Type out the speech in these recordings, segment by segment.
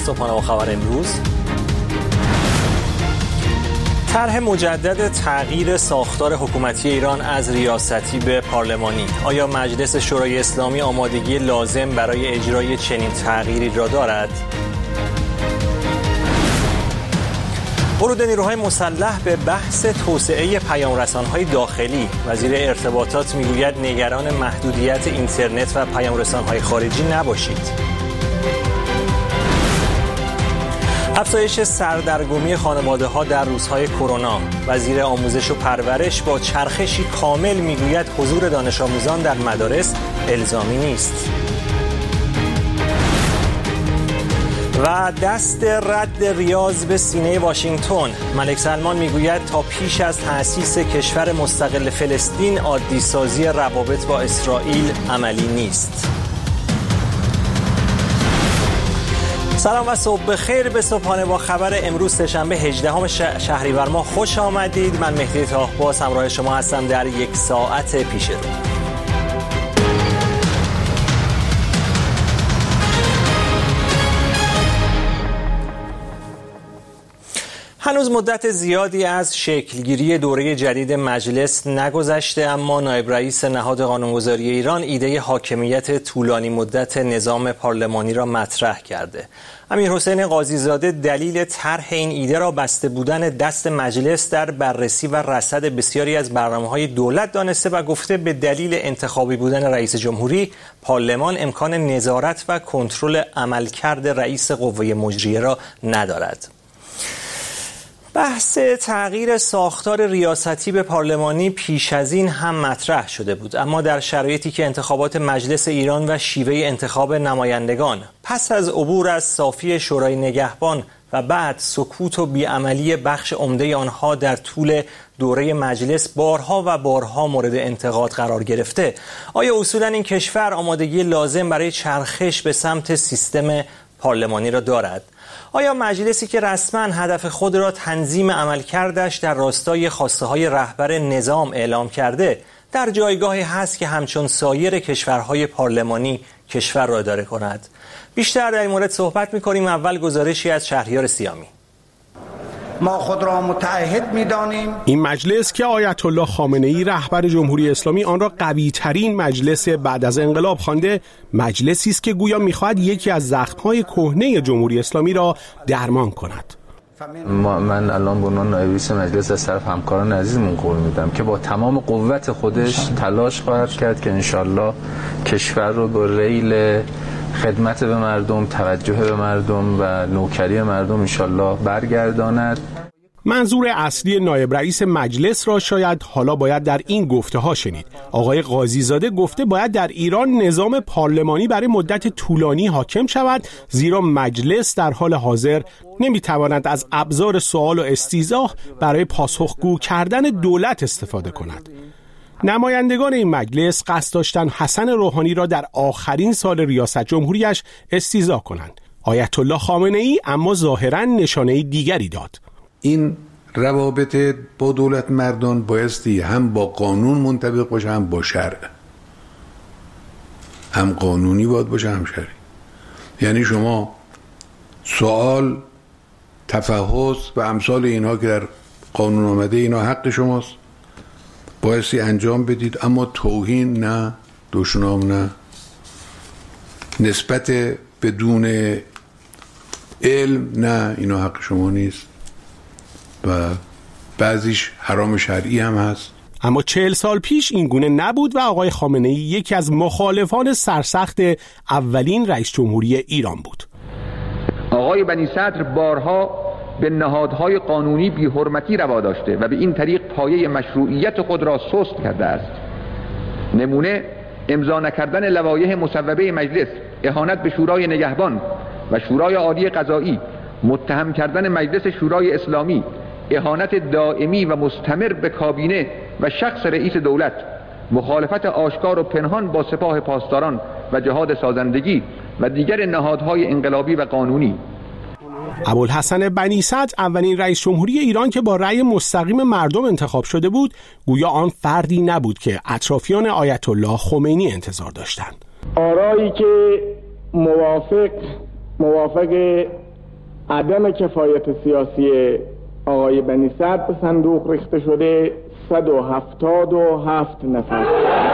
صبحانه با خبر امروز. طرح مجدد تغییر ساختار حکومتی ایران از ریاستی به پارلمانی. آیا مجلس شورای اسلامی آمادگی لازم برای اجرای چنین تغییری را دارد؟ ورود نیروهای مسلح به بحث توسعه پیام‌رسان‌های داخلی. وزیر ارتباطات میگوید نگران محدودیت اینترنت و پیام‌رسان‌های خارجی نباشید. افزایش سردرگمی خانواده‌ها در روزهای کرونا. وزیر آموزش و پرورش با چرخشی کامل میگوید حضور دانش آموزان در مدارس الزامی نیست. و دست رد ریاض به سینه واشنگتن. ملک سلمان میگوید تا پیش از تأسیس کشور مستقل فلسطین عادی سازی روابط با اسرائیل عملی نیست. سلام و صبح بخیر به صبحانه با خبر امروز سه‌شنبه 18 شهریور ماه خوش آمدید. من مهدی طاهباز همراه شما هستم در یک ساعت پیش رو. هنوز مدت زیادی از شکلگیری دوره جدید مجلس نگذشته، اما نایب رئیس نهاد قانونگذاری ایران ایده حاکمیت طولانی مدت نظام پارلمانی را مطرح کرده. امیرحسین قاضی‌زاده دلیل طرح این ایده را بسته بودن دست مجلس در بررسی و رصد بسیاری از برنامه‌های دولت دانسته و گفته به دلیل انتخابی بودن رئیس جمهوری پارلمان امکان نظارت و کنترل عملکرد رئیس قوه مجریه را ندارد. بحث تغییر ساختار ریاستی به پارلمانی پیش از این هم مطرح شده بود، اما در شرایطی که انتخابات مجلس ایران و شیوه انتخاب نمایندگان پس از عبور از صافی شورای نگهبان و بعد سکوت و بیعملی بخش عمده آنها در طول دوره مجلس بارها و بارها مورد انتقاد قرار گرفته، آیا اصولاً این کشور آمادگی لازم برای چرخش به سمت سیستم پارلمانی را دارد؟ آیا مجلسی که رسما هدف خود را تنظیم عملکردش در راستای خواسته‌های رهبر نظام اعلام کرده در جایگاهی هست که همچون سایر کشورهای پارلمانی کشور را اداره کند؟ بیشتر در این مورد صحبت می‌کنیم. اول گزارشی از شهریار سیامی. ما خود را متعهد می‌دانیم این مجلس که آیت الله خامنه‌ای رهبر جمهوری اسلامی آن را قوی‌ترین مجلس بعد از انقلاب خوانده، مجلسی است که گویا می‌خواهد یکی از زخم‌های کهنه جمهوری اسلامی را درمان کند. من الان به عنوان نایب رئیس مجلس از طرف همکاران عزیزمون قول میدم که با تمام قوت خودش تلاش خواهد کرد که انشالله کشور رو به ریل خدمت به مردم، توجه به مردم و نوکری مردم انشالله برگرداند. منظور اصلی نایب رئیس مجلس را شاید حالا باید در این گفته ها شنید. آقای قاضی‌زاده گفته باید در ایران نظام پارلمانی برای مدت طولانی حاکم شود، زیرا مجلس در حال حاضر نمیتواند از ابزار سوال و استیضاح برای پاسخگو کردن دولت استفاده کند. نمایندگان این مجلس قصد داشتند حسن روحانی را در آخرین سال ریاست جمهوریش استیضاح کنند. آیت الله خامنه‌ای اما ظاهراً نشانه دیگری داد. این روابط با دولت مردان بایستی هم با قانون منطبق باشه، هم با شرع. هم قانونی باید باشه، هم شرعی. یعنی شما سوال، تفحص و امثال اینها که در قانون آمده اینا حق شماست، بایستی انجام بدید، اما توهین نه، دشنام نه، نسبت بدون علم نه، اینا حق شما نیست و بعضیش حرام شرعی هم هست. اما 40 سال پیش این گونه نبود و آقای خامنه‌ای یکی از مخالفان سرسخت اولین رئیس جمهوری ایران بود. آقای بنی صدر بارها به نهادهای قانونی بی‌حرمتی روا داشته و به این طریق پایه مشروعیت خود را سست کرده است. نمونه امضا نکردن لوایح مصوبه مجلس، اهانت به شورای نگهبان و شورای عالی قضایی، متهم کردن مجلس شورای اسلامی، اهانت دائمی و مستمر به کابینه و شخص رئیس دولت، مخالفت آشکار و پنهان با سپاه پاسداران و جهاد سازندگی و دیگر نهادهای انقلابی و قانونی. ابوالحسن بنی صدر اولین رئیس جمهوری ایران که با رأی مستقیم مردم انتخاب شده بود، گویا آن فردی نبود که اطرافیان آیت الله خمینی انتظار داشتند. آرایی که موافق عدم کفایت سیاسی آقای بنی صدر به صندوق ریخته شده 177 نفر،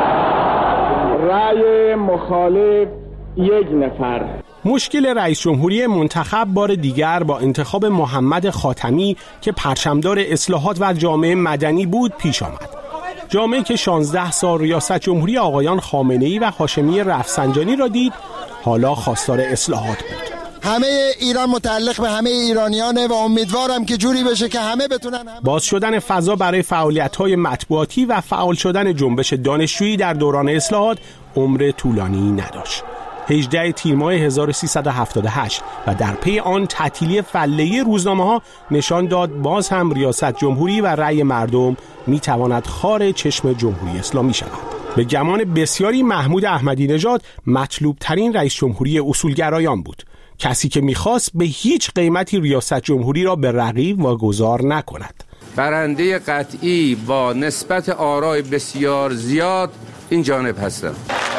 رأی مخالف 1 نفر. مشکل رئیس جمهوری منتخب بار دیگر با انتخاب محمد خاتمی که پرچمدار اصلاحات و جامعه مدنی بود پیش آمد. جامعه که 16 سال ریاست جمهوری آقایان خامنه‌ای و هاشمی رفسنجانی را دید، حالا خواستار اصلاحات بود. همه ایران متعلق به همه ایرانیانه و امیدوارم که جوری بشه که همه بتونن. باز شدن فضا برای فعالیت‌های مطبوعاتی و فعال شدن جنبش دانشجویی در دوران اصلاحات عمر طولانی نداشت. 18 تیر ماه 1378 و در پی آن تعطیلی فله‌ای روزنامه‌ها نشان داد باز هم ریاست جمهوری و رأی مردم می‌تواند خار چشم جمهوری اسلامی شود. به گمان بسیاری محمود احمدی نژاد مطلوب ترین رئیس جمهوری اصولگرایان بود، کسی که می‌خواست به هیچ قیمتی ریاست جمهوری را به رقیب واگذار نکند. برنده قطعی با نسبت آرای بسیار زیاد این جانب هستند.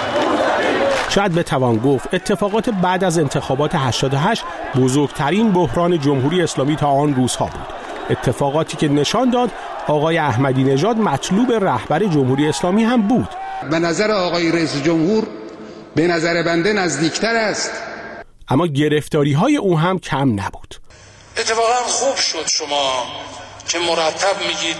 شاید بتوان گفت اتفاقات بعد از انتخابات 88 بزرگترین بحران جمهوری اسلامی تا آن روزها بود. اتفاقاتی که نشان داد آقای احمدی نژاد مطلوب رهبر جمهوری اسلامی هم بود. به نظر آقای رئیس جمهور به نظر بنده نزدیکتر است. اما گرفتاری‌های او هم کم نبود. اتفاقا خوب شد شما که مرتب میگید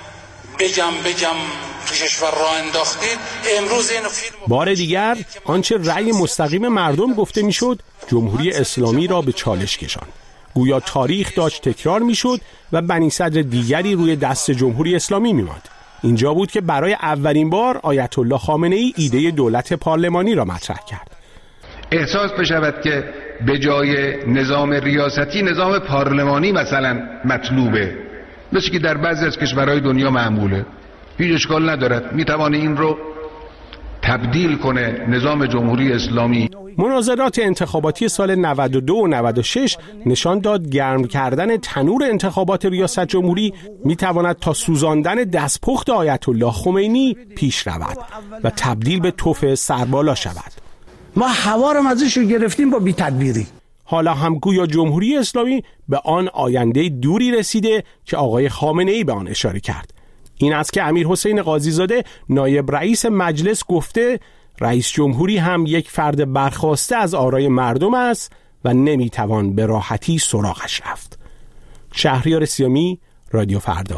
بگم کشور را انداختید. امروز اینو فیلم بار دیگر آنچه رأی مستقیم مردم گفته میشد جمهوری اسلامی را به چالش کشاند. گویا تاریخ داشت تکرار میشد و بنی صدر دیگری روی دست جمهوری اسلامی میماند. اینجا بود که برای اولین بار آیت الله خامنه‌ای ایده دولت پارلمانی را مطرح کرد. احساس بشود که به جای نظام ریاستی نظام پارلمانی مثلا مطلوبه، مثل که در بعضی از کشورهای دنیا معموله. هیچ اشکال ندارد، میتوانه این رو تبدیل کنه نظام جمهوری اسلامی. مناظرات انتخاباتی سال 92 و 96 نشان داد گرم کردن تنور انتخابات ریاست جمهوری میتواند تا سوزاندن دستپخت آیت الله خمینی پیش رود و تبدیل به تف سربالا شود. ما هوا رو ازش گرفتیم با بی‌تدبیری. حالا هم گویا جمهوری اسلامی به آن آینده دوری رسیده که آقای خامنه‌ای به آن اشاره کرد. این است که امیرحسین قاضیزاده نایب رئیس مجلس گفته رئیس جمهوری هم یک فرد برخاسته از آرای مردم است و نمیتوان به راحتی سراغش رفت. شهریار سیامی، رادیو فردا.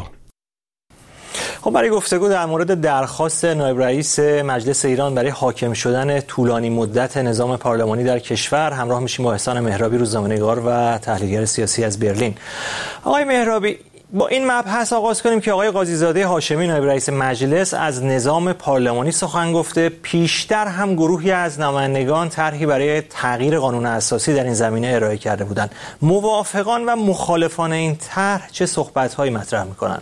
خب برای گفتگو در مورد درخواست نایب رئیس مجلس ایران برای حاکم شدن طولانی مدت نظام پارلمانی در کشور همراه میشیم با احسان مهرابی، روزنامه‌نگار و تحلیلگر سیاسی از برلین. آقای مهرابی، با این مبحث آغاز کنیم که آقای قاضیزاده هاشمی نایب رئیس مجلس از نظام پارلمانی سخن گفته. پیشتر هم گروهی از نمایندگان طرحی برای تغییر قانون اساسی در این زمینه ارائه کرده بودند. موافقان و مخالفان این طرح چه صحبت‌هایی مطرح می‌کنند؟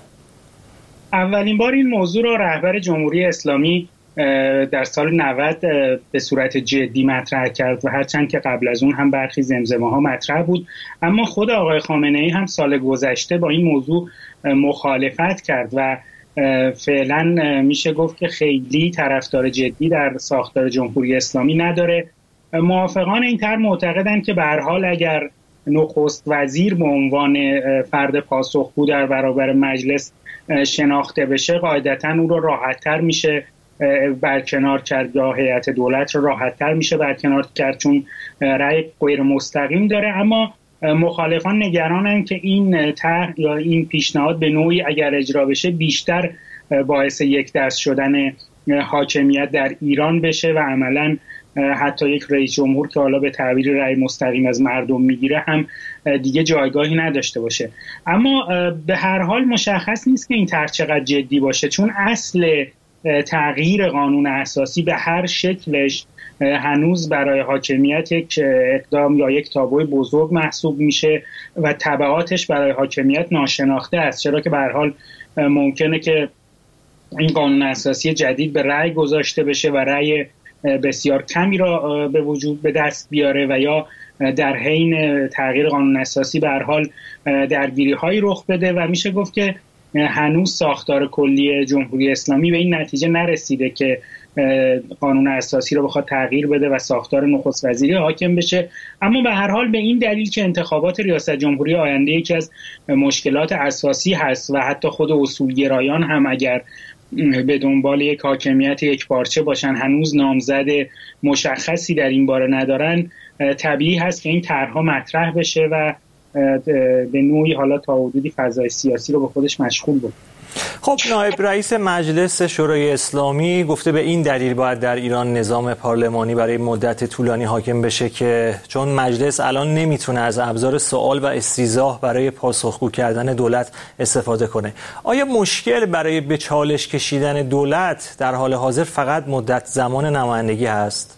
اولین بار این موضوع را رهبر جمهوری اسلامی در سال 90 به صورت جدی مطرح کرد و هرچند که قبل از اون هم برخی زمزمه‌ها مطرح بود، اما خود آقای خامنه‌ای هم سال گذشته با این موضوع مخالفت کرد و فعلا میشه گفت که خیلی طرفدار جدی در ساختار جمهوری اسلامی نداره. موافقان این طرح معتقدند که به هر حال اگر نخست وزیر به عنوان فرد پاسخگو در برابر مجلس شناخته بشه، قاعدتاً اون رو راحت‌تر میشه برکنار کرد یا هیئت دولت رو راحت‌تر میشه برکنار کرد چون رأی غیر مستقیم داره. اما مخالفان نگرانن که این طرح یا این پیشنهاد به نوعی اگر اجرا بشه بیشتر باعث یک دست شدن حاکمیت در ایران بشه و عملاً حتی یک رئیس جمهور که حالا به تعبیر رأی مستقیم از مردم میگیره هم دیگه جایگاهی نداشته باشه. اما به هر حال مشخص نیست که این طرح چقدر جدی باشه، چون اصل تغییر قانون اساسی به هر شکلش هنوز برای حاکمیت یک اقدام یا یک تابوی بزرگ محسوب میشه و تبعاتش برای حاکمیت ناشناخته است، چرا که به هر حال ممکنه که این قانون اساسی جدید به رأی گذاشته بشه و رأی بسیار کمی را به دست بیاره و یا در حین تغییر قانون اساسی به هر حال درگیری‌هایی رخ بده و میشه گفت که هنوز ساختار کلی جمهوری اسلامی به این نتیجه نرسیده که قانون اساسی رو بخواد تغییر بده و ساختار نخست وزیری حاکم بشه. اما به هر حال به این دلیل که انتخابات ریاست جمهوری آینده یکی از مشکلات اساسی هست و حتی خود اصولگرایان هم اگر به دنبال یک حاکمیت یک پارچه باشن هنوز نامزد مشخصی در این باره ندارن، طبیعی هست که این طرحها مطرح بشه و به نوعی حالا تا حدودی فضای سیاسی رو به خودش مشغول بود. خب نایب رئیس مجلس شورای اسلامی گفته به این دلیل باید در ایران نظام پارلمانی برای مدت طولانی حاکم بشه که چون مجلس الان نمیتونه از ابزار سوال و استیضاح برای پاسخگو کردن دولت استفاده کنه. آیا مشکل برای به چالش کشیدن دولت در حال حاضر فقط مدت زمان نمایندگی هست؟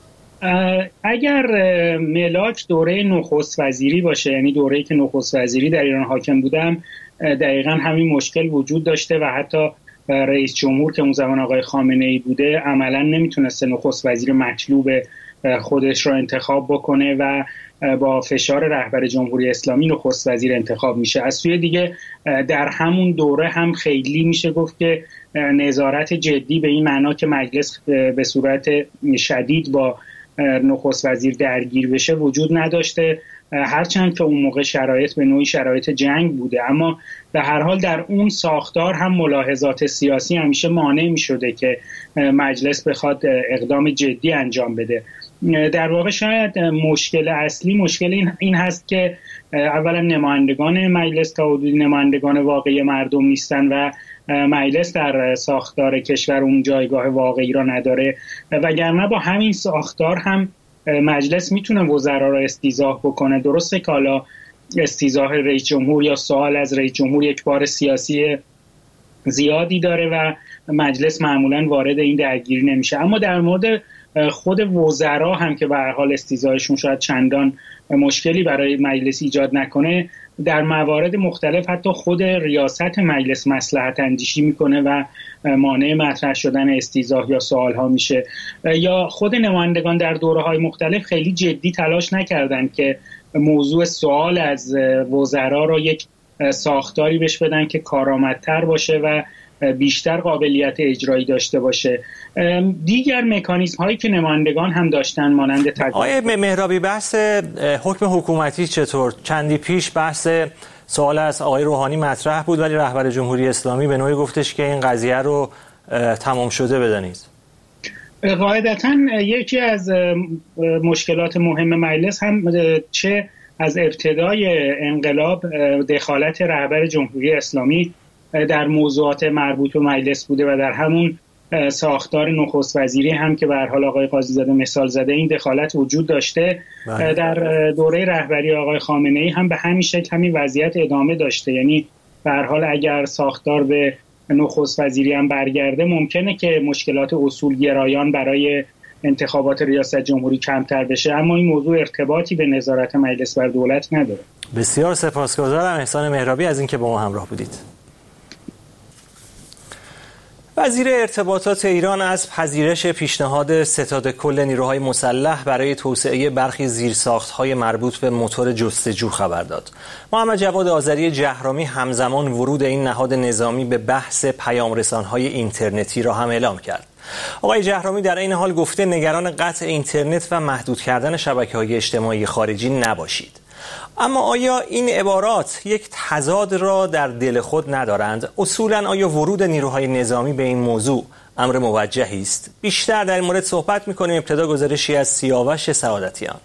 اگر ملاک دوره نخست وزیری باشه، یعنی دوره‌ای که نخست وزیری در ایران حاکم بودم، دقیقاً همین مشکل وجود داشته و حتی رئیس جمهور که اون زمان آقای خامنه‌ای بوده عملاً نمیتونسته نخست وزیر مطلوب خودش را انتخاب بکنه و با فشار رهبر جمهوری اسلامی نخست وزیر انتخاب میشه. از سوی دیگه در همون دوره هم خیلی میشه گفت که نظارت جدی به این معنا که مجلس به صورت شدید با نخست وزیر درگیر بشه وجود نداشته، هرچند که اون موقع شرایط به نوعی شرایط جنگ بوده. اما به هر حال در اون ساختار هم ملاحظات سیاسی همیشه مانع می شده که مجلس بخواد اقدام جدی انجام بده. در واقع شاید مشکل اصلی مشکل این هست که اولا نمایندگان مجلس تا حدودی نمایندگان واقعی مردم نیستن و مجلس در ساختار کشور اون جایگاه واقعی را نداره، وگرنه با همین ساختار هم مجلس میتونه وزرا را استیضاح بکنه. درسته که حالا استیضاح رئیس جمهور یا سوال از رئیس جمهور یک بار سیاسی زیادی داره و مجلس معمولا وارد این درگیری نمیشه، اما در مورد خود وزرا هم که به هر حال استیضاحشون شاید چندان مشکلی برای مجلس ایجاد نکنه، در موارد مختلف حتی خود ریاست مجلس مصلحت اندیشی میکنه و مانع مطرح شدن استیضاح یا سوال ها میشه. یا خود نمایندگان در دوره های مختلف خیلی جدی تلاش نکردن که موضوع سوال از وزرا رو یک ساختاری بهش بدن که کارآمدتر باشه و بیشتر قابلیت اجرایی داشته باشه. دیگر مکانیزم هایی که نمایندگان هم داشتن مانند آقای مهرابی، بحث حکم حکومتی چطور؟ چندی پیش بحث سوال از آقای روحانی مطرح بود ولی رهبر جمهوری اسلامی به نوعی گفتش که این قضیه رو تمام شده بدانید. قاعدتاً یکی از مشکلات مهم مجلس هم چه از ابتدای انقلاب دخالت رهبر جمهوری اسلامی در موضوعات مربوط به مجلس بوده و در همون ساختار نخست وزیری هم که به هر حال آقای قاضی‌زاده مثال زده این دخالت وجود داشته. در دوره رهبری آقای خامنه‌ای هم به همین شکل همین وضعیت ادامه داشته. یعنی به هر حال اگر ساختار به نخست وزیری هم برگرده ممکنه که مشکلات اصولگرایان برای انتخابات ریاست جمهوری کمتر بشه، اما این موضوع ارتباطی به نظارت مجلس بر دولت نداره. بسیار سپاسگزارم احسان مهرابی از اینکه با ما همراه بودید. وزیر ارتباطات ایران از پذیرش پیشنهاد ستاد کل نیروهای مسلح برای توسعه برخی زیرساخت‌های مربوط به موتور جستجو خبر داد. محمد جواد آذری جهرامی همزمان ورود این نهاد نظامی به بحث پیام‌رسان‌های اینترنتی را هم اعلام کرد. آقای جهرامی در این حال گفته نگران قطع اینترنت و محدود کردن شبکه‌های اجتماعی خارجی نباشید. اما آیا این عبارات یک تضاد را در دل خود ندارند؟ اصولاً آیا ورود نیروهای نظامی به این موضوع امر موجهی است؟ بیشتر در این مورد صحبت می‌کنیم. ابتدا گزارشی از سیاوش سعادتیان.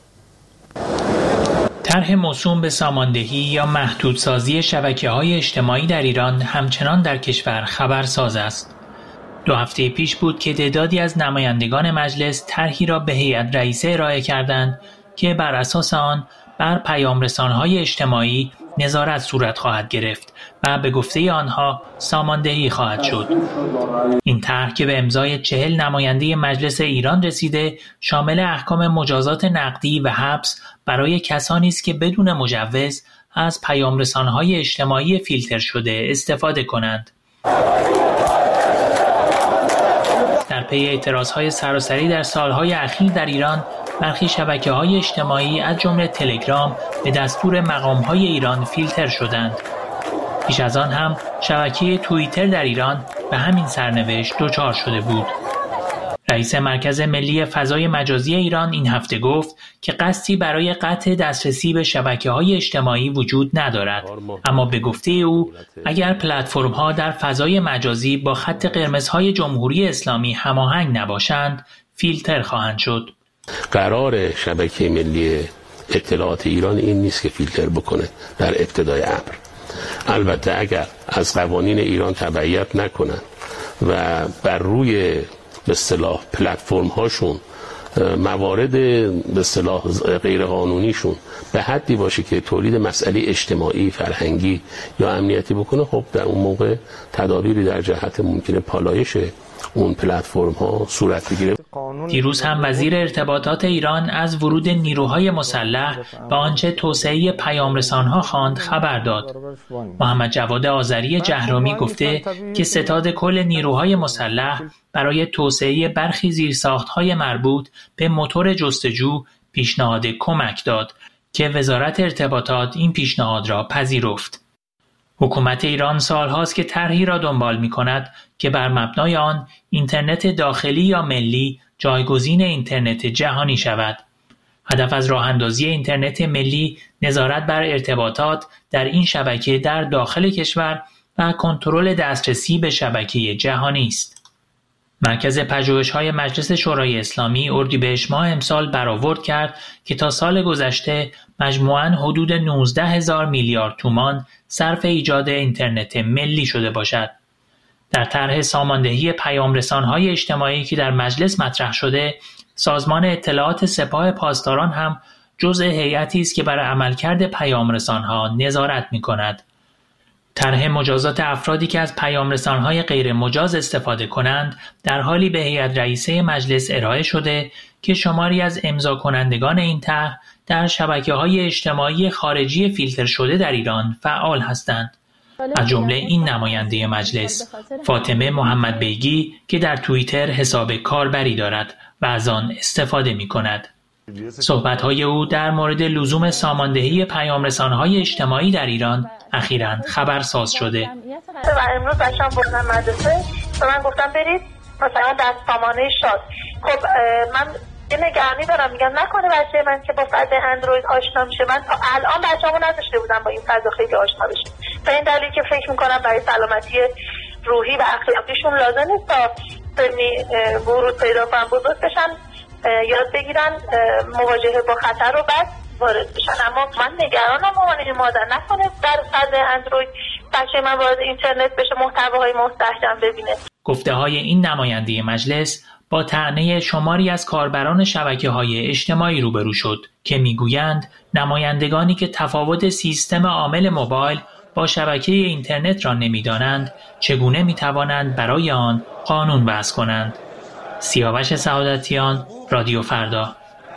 طرح موسوم به ساماندهی یا محدودسازی شبکه‌های اجتماعی در ایران همچنان در کشور خبرساز است. 2 هفته پیش بود که تعدادی از نمایندگان مجلس طرحی را به هیئت رئیسه ارائه کردند که بر اساس آن بر پیام‌رسان‌های اجتماعی نظارت صورت خواهد گرفت و به گفته آنها ساماندهی خواهد شد. این طرح که به امضای 40 نماینده مجلس ایران رسیده شامل احکام مجازات نقدی و حبس برای کسانی است که بدون مجوز از پیام‌رسان‌های اجتماعی فیلتر شده استفاده کنند. در پی اعتراضهای سراسری در سالهای اخیر در ایران، برخی شبکه‌های اجتماعی از جمله تلگرام به دستور مقام‌های ایران فیلتر شدند. پیش از آن هم شبکه توییتر در ایران به همین سرنوشت دچار شده بود. رئیس مرکز ملی فضای مجازی ایران این هفته گفت که قصدی برای قطع دسترسی به شبکه‌های اجتماعی وجود ندارد، اما به گفته او اگر پلتفرم‌ها در فضای مجازی با خط قرمزهای جمهوری اسلامی هماهنگ نباشند، فیلتر خواهند شد. قرار شبکه ملی اطلاعات ایران این نیست که فیلتر بکنه در ابتدای امر. البته اگر از قوانین ایران تبعیت نکنن و بر روی به اصطلاح پلتفرم هاشون موارد به اصطلاح غیر قانونیشون به حدی باشه که تولید مسئله اجتماعی، فرهنگی یا امنیتی بکنه، خب در اون موقع تدابیری در جهت ممکنه پالایش اون پلتفرم ها صورت بگیره. دیروز هم وزیر ارتباطات ایران از ورود نیروهای مسلح به آنچه توسعه پیام‌رسان‌ها خواند خبر داد. محمد جواد آذری جهرمی گفته که ستاد کل نیروهای مسلح برای توسعه برخی زیرساخت‌های مربوط به موتور جستجو پیشنهاد کمک داد که وزارت ارتباطات این پیشنهاد را پذیرفت. حکومت ایران سالهاست که طرحی را دنبال می‌کند که بر مبنای آن اینترنت داخلی یا ملی جایگزین اینترنت جهانی شود. هدف از راه‌اندازی اینترنت ملی نظارت بر ارتباطات در این شبکه در داخل کشور و کنترل دسترسی به شبکه جهانی است. مرکز پژوهش‌های مجلس شورای اسلامی اردیبهشت ماه امسال برآورد کرد که تا سال گذشته مجموعاً حدود 19,000 میلیارد تومان صرف ایجاد اینترنت ملی شده باشد. در طرح ساماندهی پیام‌رسان‌های اجتماعی که در مجلس مطرح شده، سازمان اطلاعات سپاه پاسداران هم جزء هیئتی است که بر عملکرد پیام‌رسان‌ها نظارت می‌کند. طرح مجازات افرادی که از پیام‌رسان‌های غیر مجاز استفاده کنند در حالی به هیئت رئیسه مجلس ارائه شده که شماری از امضا کنندگان این طرح در شبکه‌های اجتماعی خارجی فیلتر شده در ایران فعال هستند. از جمله این نماینده مجلس فاطمه محمد بیگی که در توییتر حساب کاربری دارد و از آن استفاده می‌کند. صحبت‌های او در مورد لزوم ساماندهی پیام‌رسان‌های اجتماعی در ایران اخیراً خبرساز شده. و امروز بچه‌ام بردن مدرسه و من گفتم برید مثلا در سامانه شاد. خب من یه نگرانی دارم، میگم نکنه بچه من که با فضای اندروید آشنا میشه. من تا الان بچه‌مو نذاشته بودم با این فضا خیلی آشنا بشه. به این دلیل که فکر می‌کنم برای سلامتی روحی و اخلاقیشون لازم نیست تا سنی ورود پیدا کنن، بزرگ بشن، یاد بگیرن مواجهه با خطر رو بعد وارد بشن. اما من نگرانم مامانه مادر نکنه در فضای اندروید بچه من وارد اینترنت بشه، محتواهای مستحکم ببینه. گفته‌های این نماینده مجلس با طعنه شماری از کاربران شبکه‌های اجتماعی روبرو شد که میگویند نمایندگانی که تفاوت سیستم عامل موبایل با شبکه اینترنت را نمی‌دانند چگونه می‌توانند برای آن قانون وضع کنند. سیاوش سعادتیان، رادیو فردا.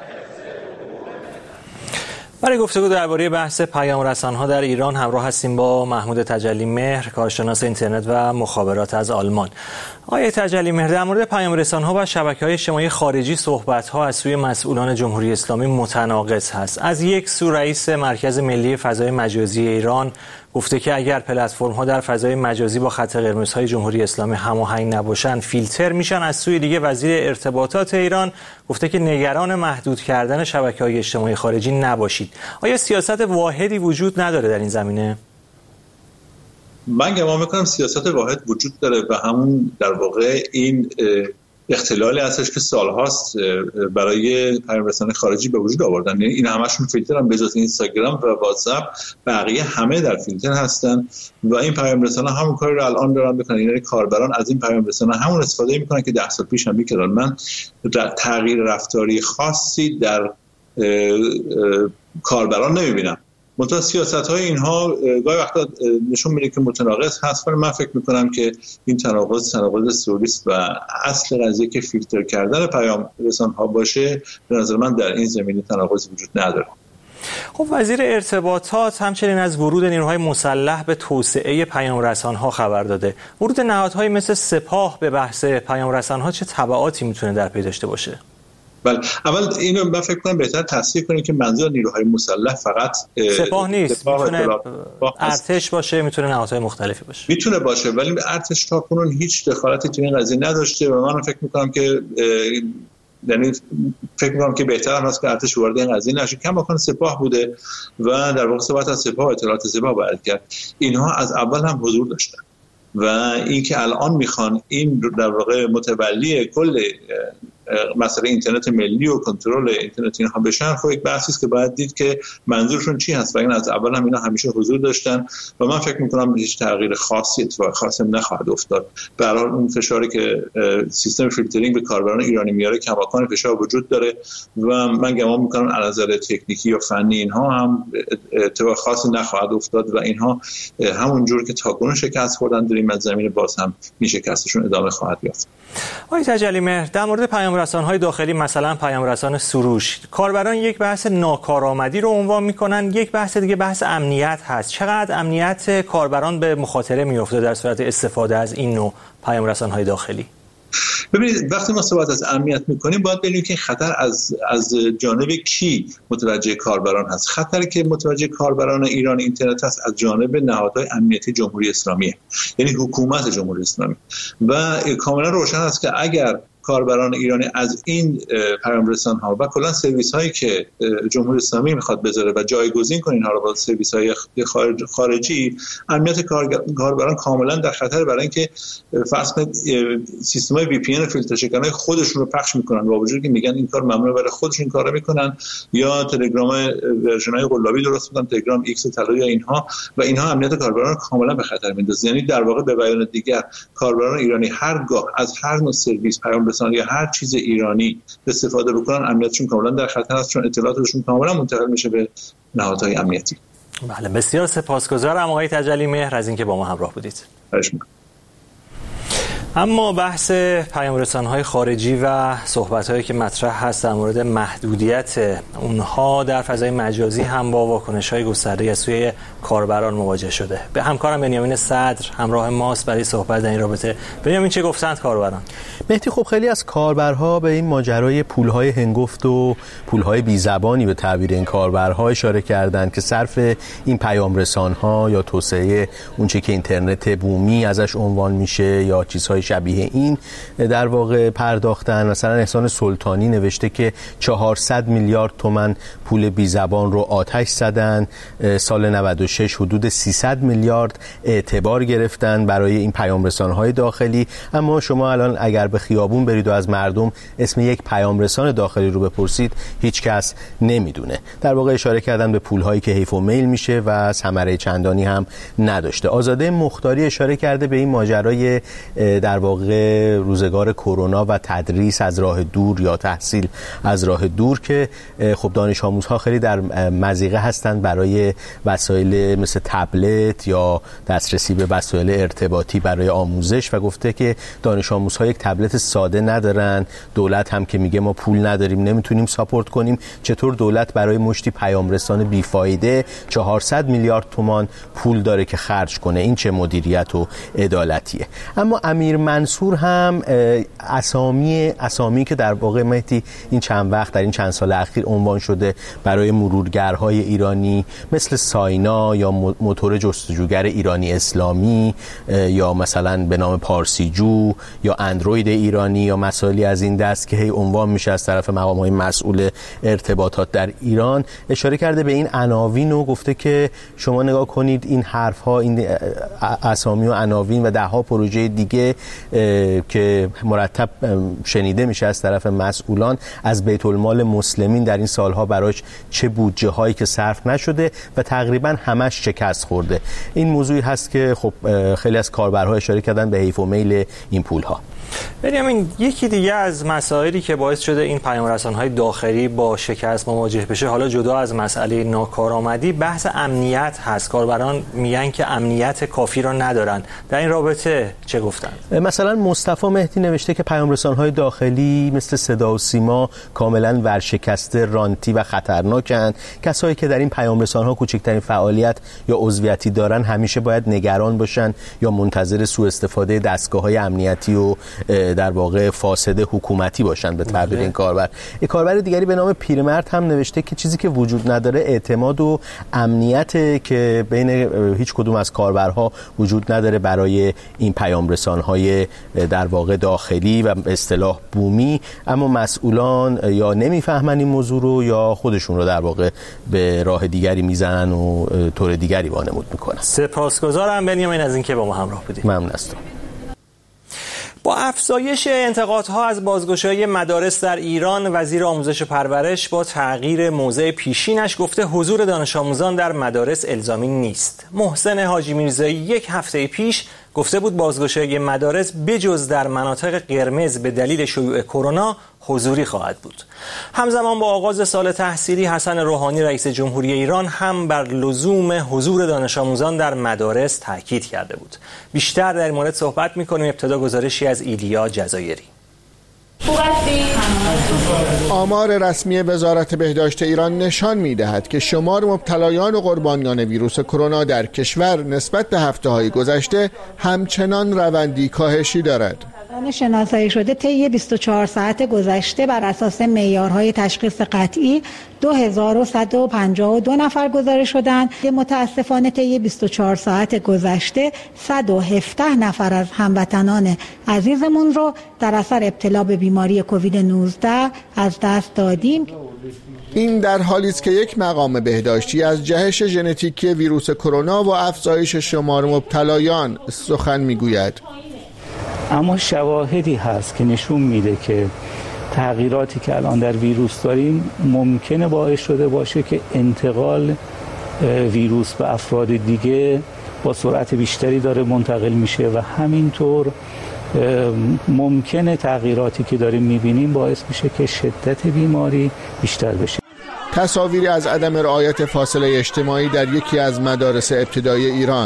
برای گفتگو درباره بحث پیام‌رسان‌ها در ایران همراه هستیم با محمود تجلی مهر، کارشناس اینترنت و مخابرات از آلمان. آقای تجلی مهر، در مورد پیام‌رسان‌ها و شبکه‌های اجتماعی خارجی صحبت‌ها از سوی مسئولان جمهوری اسلامی متناقض هست. از یک سو رئیس مرکز ملی فضای مجازی ایران گفته که اگر پلتفرم‌ها در فضای مجازی با خط قرمزهای جمهوری اسلامی هماهنگ نباشن فیلتر میشن. از سوی دیگه وزیر ارتباطات ایران گفته که نگران محدود کردن شبکه‌های اجتماعی خارجی نباشید. آیا سیاست واحدی وجود نداره در این زمینه؟ من گمان میکنم سیاست واحد وجود داره و همون در واقع این اختلالی هستش که سالهاست برای پیام‌رسان‌های خارجی به وجود آوردن. یعنی این همشون فیلتر هم، به جز اینستاگرام و واتساپ بقیه همه در فیلتر هستن و این پیام‌رسان‌ها همون کاری رو الان دارن میکنن. یعنی کاربران از این پیام‌رسان‌ها همون استفاده میکنن که 10 سال پیش هم میکردن. من در تغییر رفتاری خاصی در کاربران نمیبینم. منتها سیاست‌های اینها گاهی وقتا نشون میده که متناقض هست، ولی من فکر میکنم که این تناقض سوریست و اصل قضیه که فیلتر کردن پیام رسان‌ها باشه به نظر من در این زمینه تناقض وجود نداره. خب وزیر ارتباطات همچنین از ورود نیروهای مسلح به توسعه پیام‌رسان‌ها خبر داده. ورود نهادهای مثل سپاه به بحث پیام‌رسان‌ها چه تبعاتی میتونه در پی داشته باشه؟ بله، اول اینو من فکر کنم بهتر تصحیح کنیم که منظور نیروهای مسلح فقط سپاه نیست، میتونه ارتش باشه، میتونه نهادهای مختلفی باشه، میتونه باشه، ولی ارتش تاکنون هیچ دخالتی تو این قضیه نداشته و من فکر میکنم که یعنی فکر میکنم که بهتر هم هست که ارتش وارد این قضیه نشه. کماکان سپاه بوده و در واقع صحبت از سپاه اطلاعات سپاه باید کرد. اینها از اول هم حضور داشتن و این که الان میخوان این در واقع متولی کل مسئله اینترنت ملی و کنترل اینترنت اینها بشن، خب یک بحثی است که باید دید که منظورشون چی هست و این از اول هم اینا همیشه حضور داشتن و من فکر میکنم هیچ تغییر خاصی اتفاق خاصی نخواهد افتاد. به هر حال اون فشاری که سیستم فیلترینگ به کاربران ایرانی میاره کماکان فشار وجود داره و من گمان میکنم از نظر تکنیکی و فنی اینها هم اتفاق خاصی نخواهد افتاد و اینها همون جور که تاکنون شکست خوردن در این زمین باز هم این شکستشون ادامه خواهد یافت. آقای تجلی‌مهر، در مورد پیام‌رسان‌های داخلی مثلا پیام‌رسان سروش، کاربران یک بحث ناکارآمدی رو عنوان می‌کنن، یک بحث دیگه بحث امنیت هست. چقدر امنیت کاربران به مخاطره می‌افته در صورت استفاده از این نوع پیام‌رسان‌های داخلی؟ ببینید وقتی ما صحبت از امنیت میکنیم باید ببینیم که خطر از جانب کی متوجه کاربران هست. خطری که متوجه کاربران ایران اینترنت هست از جانب نهادهای امنیتی جمهوری اسلامی، یعنی حکومت جمهوری اسلامی و کاملا روشن است که اگر کاربران ایرانی از این پیام‌رسان ها و کلا سرویس هایی که جمهوری اسلامی میخواد بذاره و جایگزین کنه اینها رو با سرویس های خارجی، امنیت کاربران کاملا در خطر، برای اینکه فرض کنید سیستم های وی پی ان فیلتر شکنای خودشون رو پخش میکنن با وجودی که میگن این کار ممنوعه برای خودشون کارا میکنن، یا تلگرام ورژن های قلابی درست میکنن، تلگرام ایکس طلا یا اینها، و اینها امنیت کاربران کاملا به خطر میندازه. یعنی در واقع به بیان دیگر کاربران ایرانی هرگاه از هر نوع سرویس پیام‌رسان یا هر چیز ایرانی استفاده بکنن امنیتشون کاملا در خطر است، چون اطلاعاتشون کاملا منتقل میشه به نهادهای امنیتی. بله، بسیار سپاسگزارم آقای تجلی‌مهر از اینکه با ما همراه بودید. اما بحث پیام‌رسان‌های خارجی و صحبت‌هایی که مطرح هست در مورد محدودیت اونها در فضای مجازی هم با واکنش‌های گسترده از سوی کاربران مواجه شده. به همکارم بنیامین صدر همراه ماست برای صحبت در این رابطه. بنیامین، چه گفتند کاربران؟ مهدی، خب خیلی از کاربرها به این ماجرای پول‌های هنگفت و پول‌های بی‌زبانی به تعبیر این کاربرها اشاره کردند که صرف این پیام‌رسان‌ها یا توسعه اونچه که اینترنت بومی ازش عنوان میشه یا چیزهای شبیه این در واقع پرداختن. مثلا احسان سلطانی نوشته که 400 میلیارد تومان پول بی‌زبان رو آتش زدن. سال 96 حدود 300 میلیارد اعتبار گرفتن برای این پیام‌رسان‌های داخلی. اما شما الان اگر به خیابون برید و از مردم اسم یک پیام‌رسان داخلی رو بپرسید هیچ کس نمیدونه. در واقع اشاره کردن به پول‌هایی که حیف و میل میشه و ثمره چندانی هم نداشته. آزاده مختاری اشاره کرده به این ماجرای در واقع روزگار کرونا و تدریس از راه دور یا تحصیل از راه دور که خب دانش آموزها خیلی در مضیقه هستند برای وسایل مثل تبلت یا دسترسی به وسایل ارتباطی برای آموزش و گفته که دانش آموزها یک تبلت ساده ندارن. دولت هم که میگه ما پول نداریم نمیتونیم ساپورت کنیم، چطور دولت برای مشتی پیام‌رسان بیفایده 400 میلیارد تومان پول داره که خرج کنه؟ این چه مدیریت و عدالتیه؟ اما امیر منصور هم اسامی که در واقع مهدی این چند وقت در این چند سال اخیر عنوان شده برای مرورگرهای ایرانی مثل ساینا یا موتور جستجوگر ایرانی اسلامی یا مثلا به نام پارسیجو یا اندروید ایرانی یا مسائلی از این دست که هی عنوان میشه از طرف مقام‌های مسئول ارتباطات در ایران، اشاره کرده به این عناوین و گفته که شما نگاه کنید این حرف‌ها، این اسامی و عناوین و ده‌ها پروژه دیگه که مرتب شنیده میشه از طرف مسئولان از بیت المال مسلمین در این سالها براش چه بودجه هایی که صرف نشده و تقریبا همش شکست خورده. این موضوعی هست که خب خیلی از کاربرها اشاره کردن به حیف و میل این پولها. بنیامین، یکی دیگه از مسائلی که باعث شده این پیام‌رسان‌های داخلی با شکست مواجه بشه، حالا جدا از مسئله ناکارآمدی، بحث امنیت هست. کاربران میگن که امنیت کافی را ندارن. در این رابطه چه گفتن؟ مثلا مصطفی مهدی نوشته که پیام‌رسان‌های داخلی مثل صدا و سیما کاملا ورشکسته، رانتی و خطرناکند. کسایی که در این پیام‌رسان‌ها کوچکترین فعالیت یا عضویتی دارن همیشه باید نگران باشن یا منتظر سوء استفاده دستگاه‌های امنیتی و در واقع فاسد حکومتی باشن به تعبیر این کاربر. یک کاربر دیگری به نام پیرمرد هم نوشته که چیزی که وجود نداره اعتماد و امنیت که بین هیچ کدوم از کاربرها وجود نداره برای این پیام‌رسان‌های در واقع داخلی و اصطلاح بومی، اما مسئولان یا نمیفهمن این موضوع رو یا خودشون رو در واقع به راه دیگری میزنن و طور دیگری وانمود میکنن. سپاسگزارم بنیامین از اینکه با ما همراه بودید. ممنون هستم. با افزایش انتقادها از بازگشایی مدارس در ایران، وزیر آموزش و پرورش با تغییر موضع پیشینش گفته حضور دانش آموزان در مدارس الزامی نیست. محسن حاجی میرزایی یک هفته پیش گفته بود بازگشایی مدارس بجز در مناطق قرمز به دلیل شیوع کرونا حضوری خواهد بود. همزمان با آغاز سال تحصیلی حسن روحانی رئیس جمهوری ایران هم بر لزوم حضور دانش آموزان در مدارس تاکید کرده بود. بیشتر در این مورد صحبت می‌کنیم. ابتدا گزارشی از ایلیا جزایری. آمار رسمی وزارت بهداشت ایران نشان می‌دهد که شمار مبتلایان و قربانیان ویروس کرونا در کشور نسبت به هفته‌های گذشته همچنان روندی کاهشی دارد. شناسایی شده طی 24 ساعت گذشته بر اساس معیارهای تشخیص قطعی 2152 نفر گزارش شدند. متاسفانه طی 24 ساعت گذشته 117 نفر از هموطنان عزیزمون رو در اثر ابتلا به بیماری کووید 19 از دست دادیم. این در حالی است که یک مقام بهداشتی از جهش ژنتیکی ویروس کرونا و افزایش شمار مبتلایان سخن میگوید. اما شواهدی هست که نشون میده که تغییراتی که الان در ویروس داریم ممکنه باعث شده باشه که انتقال ویروس به افراد دیگه با سرعت بیشتری داره منتقل میشه و همینطور ممکنه تغییراتی که داریم میبینیم باعث میشه که شدت بیماری بیشتر بشه. تصاویری از عدم رعایت فاصله اجتماعی در یکی از مدارس ابتدایی ایران.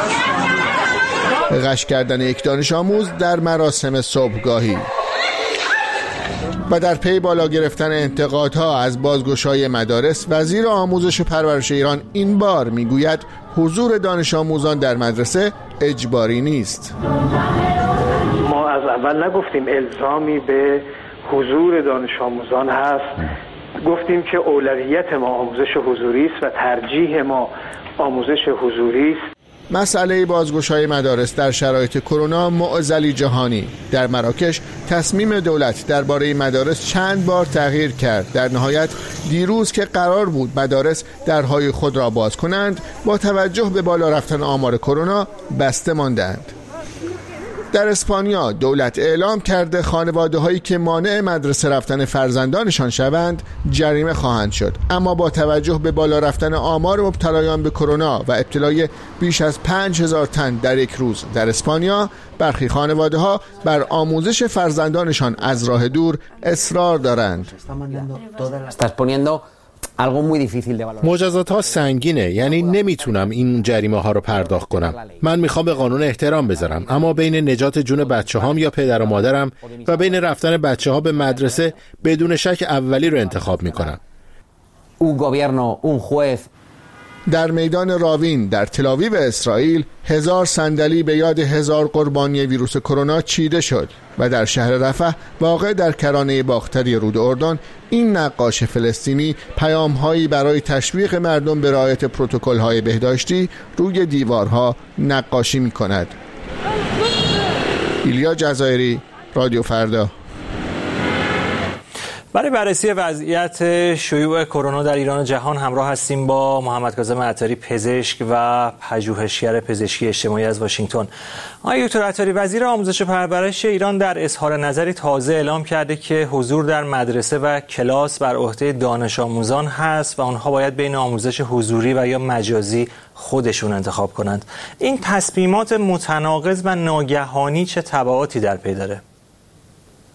غش کردن یک دانش آموز در مراسم صبحگاهی و در پی بالا گرفتن انتقادها از بازگشایی مدارس، وزیر آموزش و پرورش ایران این بار میگوید حضور دانش آموزان در مدرسه اجباری نیست. ما از اول نگفتیم الزامی به حضور دانش آموزان هست، گفتیم که اولویت ما آموزش حضوری است و ترجیح ما آموزش حضوری است. مسئله بازگشایی مدارس در شرایط کرونا معضلی جهانی. در مراکش تصمیم دولت درباره مدارس چند بار تغییر کرد. در نهایت دیروز که قرار بود مدارس درهای خود را باز کنند، با توجه به بالا رفتن آمار کرونا بسته ماندند. در اسپانیا دولت اعلام کرده خانواده‌هایی که مانع مدرسه رفتن فرزندانشان شوند جریمه خواهند شد. اما با توجه به بالا رفتن آمار مبتلایان به کرونا و ابتلای بیش از 5000 تن در یک روز در اسپانیا، برخی خانواده‌ها بر آموزش فرزندانشان از راه دور اصرار دارند. مجازات ها سنگینه، یعنی نمیتونم این جریمه ها رو پرداخت کنم. من میخوام به قانون احترام بذارم، اما بین نجات جون بچه هام یا پدر و مادرم و بین رفتن بچه ها به مدرسه بدون شک اولی رو انتخاب میکنم. در میدان راوین در تل‌آویو اسرائیل 1000 صندلی به یاد 1000 قربانی ویروس کرونا چیده شد و در شهر رفح واقع در کرانه باختری رود اردن این نقاش فلسطینی پیام‌هایی برای تشویق مردم به رعایت پروتکل‌های بهداشتی روی دیوارها نقاشی می‌کند. ایلیا جزایری، رادیو فردا. برای بررسی وضعیت شیوع کرونا در ایران و جهان همراه هستیم با محمد کاظم عطاری، پزشک و پژوهشگر پزشکی اجتماعی از واشنگتن. آقای دکتر عطاری، وزیر آموزش و پرورش ایران در اظهار نظری تازه اعلام کرده که حضور در مدرسه و کلاس بر عهده دانش آموزان هست و آنها باید بین آموزش حضوری و یا مجازی خودشون انتخاب کنند. این تصمیمات متناقض و ناگهانی چه تبعاتی در پی داره؟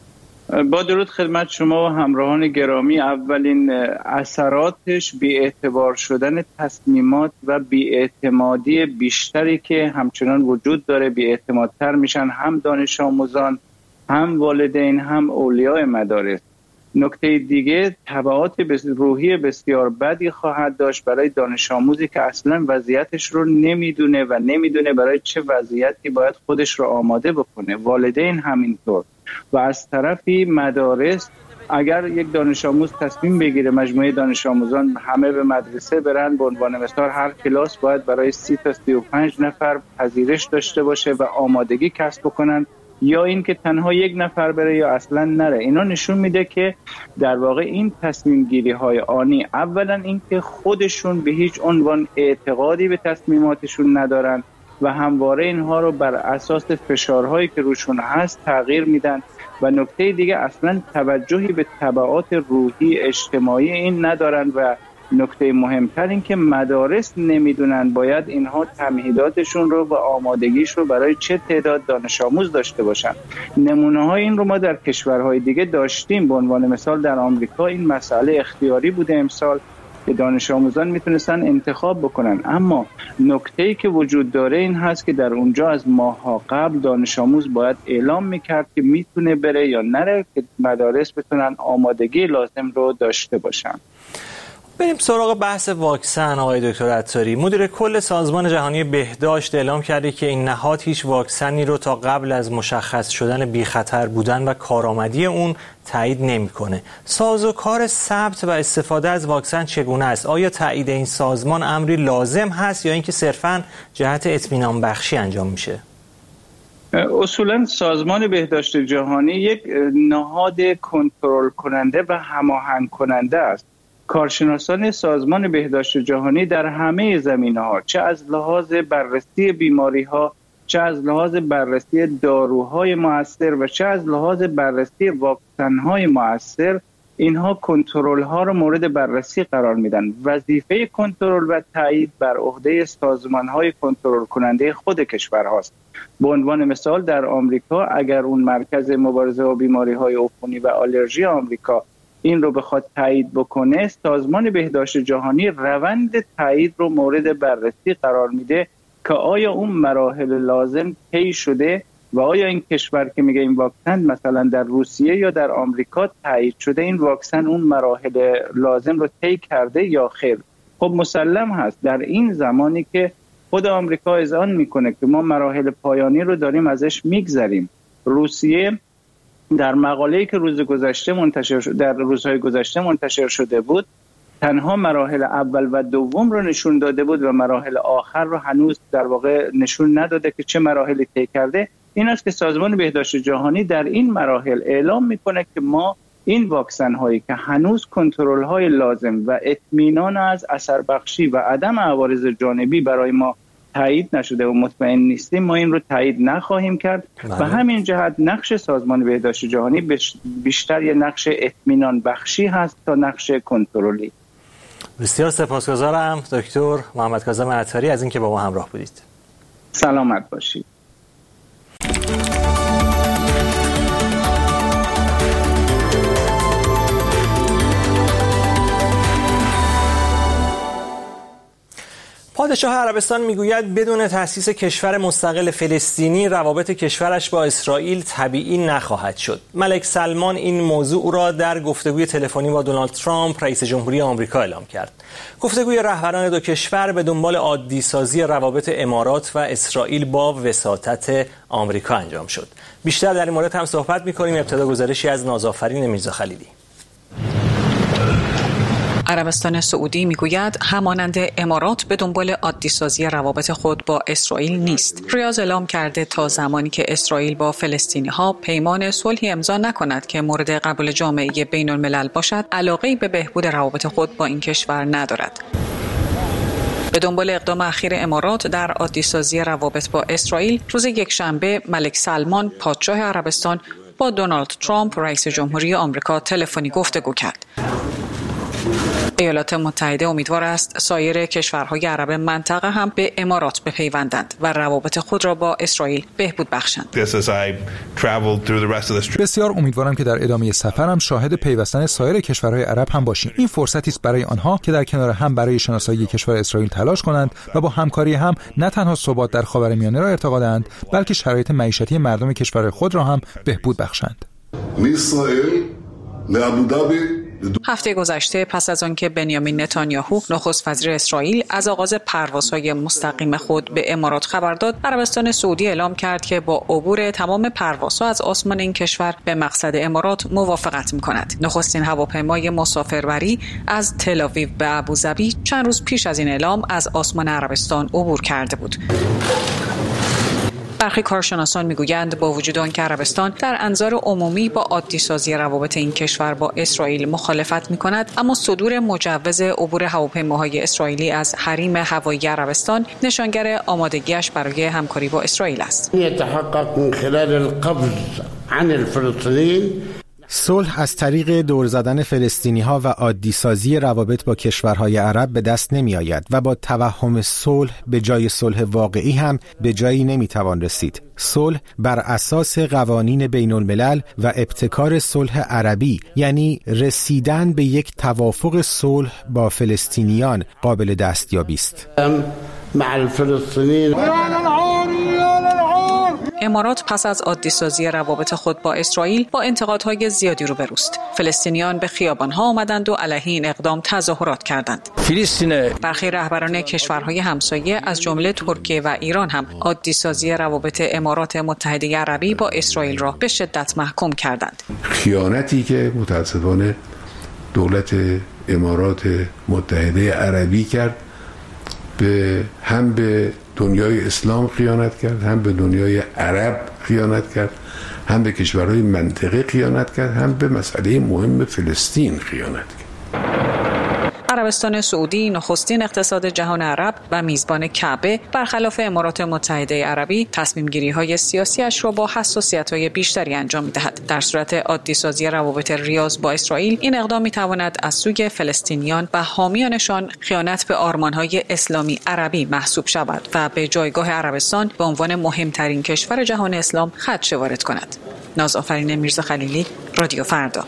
با درود خدمت شما و همراهان گرامی. اولین اثراتش بی‌اعتبار شدن تصمیمات و بی‌اعتمادی بیشتری که همچنان وجود داره. بی‌اعتمادتر میشن هم دانش آموزان، هم والدین، هم اولیاء مدارس. نکته دیگه تبعات روحی بسیار بدی خواهد داشت برای دانش آموزی که اصلا وضعیتش رو نمیدونه و نمیدونه برای چه وضعیتی باید خودش رو آماده بکنه. والدین همینطور. و از طرفی مدارس، اگر یک دانش آموز تصمیم بگیره مجموعه دانش آموزان همه به مدرسه برن، به عنوان مثال هر کلاس باید برای 30 تا 35 نفر پذیرش داشته باشه و آمادگی کسب بکنن، یا این که تنها یک نفر بره یا اصلا نره، اینا نشون میده که در واقع این تصمیم گیری های آنی، اولا این که خودشون به هیچ عنوان اعتقادی به تصمیماتشون ندارن و همواره اینها رو بر اساس فشارهایی که روشون هست تغییر میدن، و نکته دیگه اصلا توجهی به تبعات روحی اجتماعی این ندارن، و نکته مهمتر این که مدارس نمیدونن باید اینها تمهیداتشون رو و آمادگیش رو برای چه تعداد دانش آموز داشته باشن. نمونه های این رو ما در کشورهای دیگه داشتیم. به عنوان مثال در آمریکا این مسئله اختیاری بوده امسال که دانش آموزان میتونستن انتخاب بکنن، اما نکته‌ای که وجود داره این هست که در اونجا از ماه‌ها قبل دانش آموز باید اعلام میکرد که میتونه بره یا نره که مدارس بتونن آمادگی لازم رو داشته باشن. بریم سراغ بحث واکسن. آقای دکتر عطاری، مدیر کل سازمان جهانی بهداشت اعلام کرده که این نهاد هیچ واکسنی رو تا قبل از مشخص شدن بی خطر بودن و کارآمدی اون تایید نمی‌کنه. سازوکار ثبت و استفاده از واکسن چگونه است؟ آیا تایید این سازمان امری لازم هست یا اینکه صرفاً جهت اطمینان بخشی انجام میشه؟ اصولا سازمان بهداشت جهانی یک نهاد کنترل کننده و هماهنگ کننده است. کارشناسان سازمان بهداشت جهانی در همه زمینه‌ها، چه از لحاظ بررسی بیماری‌ها، چه از لحاظ بررسی داروهای مؤثر و چه از لحاظ بررسی واکسن‌های مؤثر، اینها کنترل‌ها را مورد بررسی قرار میدن. وظیفه کنترل و تایید بر عهده سازمان‌های کنترل کننده خود کشورهاست. به عنوان مثال در آمریکا اگر اون مرکز مبارزه با بیماری‌های عفونی و آلرژی آمریکا این رو بخواد تایید بکنه، سازمان بهداشت جهانی روند تایید رو مورد بررسی قرار میده که آیا اون مراحل لازم طی شده و آیا این کشور که میگه این واکسن مثلا در روسیه یا در آمریکا تایید شده، این واکسن اون مراحل لازم رو طی کرده یا خیر. خب مسلم هست در این زمانی که خود آمریکا اذعان میکنه که ما مراحل پایانی رو داریم ازش میگذریم. روسیه در مقاله‌ای که در روزهای گذشته منتشر شده بود تنها مراحل اول و دوم رو نشون داده بود و مراحل آخر رو هنوز در واقع نشون نداده که چه مراحلی طی کرده. این است که سازمان بهداشت جهانی در این مراحل اعلام میکنه که ما این واکسن هایی که هنوز کنترل های لازم و اطمینان از اثر بخشی و عدم عوارض جانبی برای ما تایید نشده و مطمئن نیستیم، ما این رو تایید نخواهیم کرد. و همین جهت نقش سازمان بهداشت جهانی بیشتر یه نقش اطمینان بخشی هست تا نقش کنترلی. بسیار سپاسگزارم دکتر محمد کاظم عطاری از اینکه با ما همراه بودید. سلامت باشید. پادشاه عربستان میگوید بدون تأسیس کشور مستقل فلسطینی روابط کشورش با اسرائیل طبیعی نخواهد شد. ملک سلمان این موضوع را در گفتگوی تلفنی با دونالد ترامپ رئیس جمهوری آمریکا اعلام کرد. گفتگوی رهبران دو کشور به دنبال عادی سازی روابط امارات و اسرائیل با وساطت آمریکا انجام شد. بیشتر در این مورد هم صحبت می‌کنیم. ابتدا گزارشی از نازآفرین میرزا خلیلی. عربستان سعودی میگوید همانند امارات به دنبال عادی سازی روابط خود با اسرائیل نیست. ریاض اعلام کرده تا زمانی که اسرائیل با فلسطینی ها پیمان صلحی امضا نکند که مورد قبول جامعه بین الملل باشد، علاقه‌ای به بهبود روابط خود با این کشور ندارد. به دنبال اقدام اخیر امارات در عادی سازی روابط با اسرائیل، روز یکشنبه ملک سلمان پادشاه عربستان با دونالد ترامپ رئیس جمهوری آمریکا تلفنی گفتگو کرد. ایالات متحده امیدوار است سایر کشورهای عرب منطقه هم به امارات بپیوندند و روابط خود را با اسرائیل بهبود بخشند. بسیار امیدوارم که در ادامه سفرم شاهد پیوستن سایر کشورهای عرب هم باشیم. این فرصتی است برای آنها که در کنار هم برای شناسایی کشور اسرائیل تلاش کنند و با همکاری هم نه تنها ثبات در خاورمیانه را ارتقا دهند، بلکه شرایط معیشتی مردم کشور خود را هم بهبود بخشند. هفته گذشته پس از آنکه بنیامین نتانیاهو نخست وزیر اسرائیل از آغاز پروازهای مستقیم خود به امارات خبر داد، عربستان سعودی اعلام کرد که با عبور تمام پروازها از آسمان این کشور به مقصد امارات موافقت می‌کند. نخستین هواپیمای مسافربری از تل آویو به ابوظبی چند روز پیش از این اعلام از آسمان عربستان عبور کرده بود. برخی کارشناسان میگویند با وجود آنکه عربستان در انظار عمومی با عادی سازی روابط این کشور با اسرائیل مخالفت می‌کند، اما صدور مجوز عبور هواپیماهای اسرائیلی از حریم هوایی عربستان نشانگر آمادگیش برای همکاری با اسرائیل است. يتحقق من خلال القبض عن الفلسطینیین صلح از طریق دور زدن فلسطینی‌ها و عادی سازی روابط با کشورهای عرب به دست نمی آید و با توهم صلح به جای صلح واقعی هم به جایی نمی توان رسید. صلح بر اساس قوانین بین الملل و ابتکار صلح عربی، یعنی رسیدن به یک توافق صلح با فلسطینیان، قابل دستیابی است. مع الفلسطینیین امارات پس از عادی سازی روابط خود با اسرائیل با انتقادهای زیادی روبروست. فلسطینیان به خیابان‌ها آمدند و علیه این اقدام تظاهرات کردند. برخی رهبران کشورهای همسایه از جمله ترکیه و ایران هم عادی سازی روابط امارات متحده عربی با اسرائیل را به شدت محکوم کردند. خیانتی که متأسفانه دولت امارات متحده عربی کرد، هم به دنیای اسلام خیانت کرد، هم به دنیای عرب خیانت کرد، هم به کشورهای منطقه خیانت کرد، هم به مسئله مهم فلسطین خیانت کرد. عربستان سعودی نخستین اقتصاد جهان عرب و میزبان کعبه، برخلاف امارات متحده عربی تصمیم گیری های سیاسی اش را با حساسیت های بیشتری انجام می دهد. در صورت عادی سازی روابط ریاض با اسرائیل، این اقدام می تواند از سوی فلسطینیان و حامیانشان خیانت به آرمان های اسلامی عربی محسوب شود و به جایگاه عربستان به عنوان مهمترین کشور جهان اسلام خدشه وارد کند. نازآفرین میرزا خلیلی، رادیو فردا.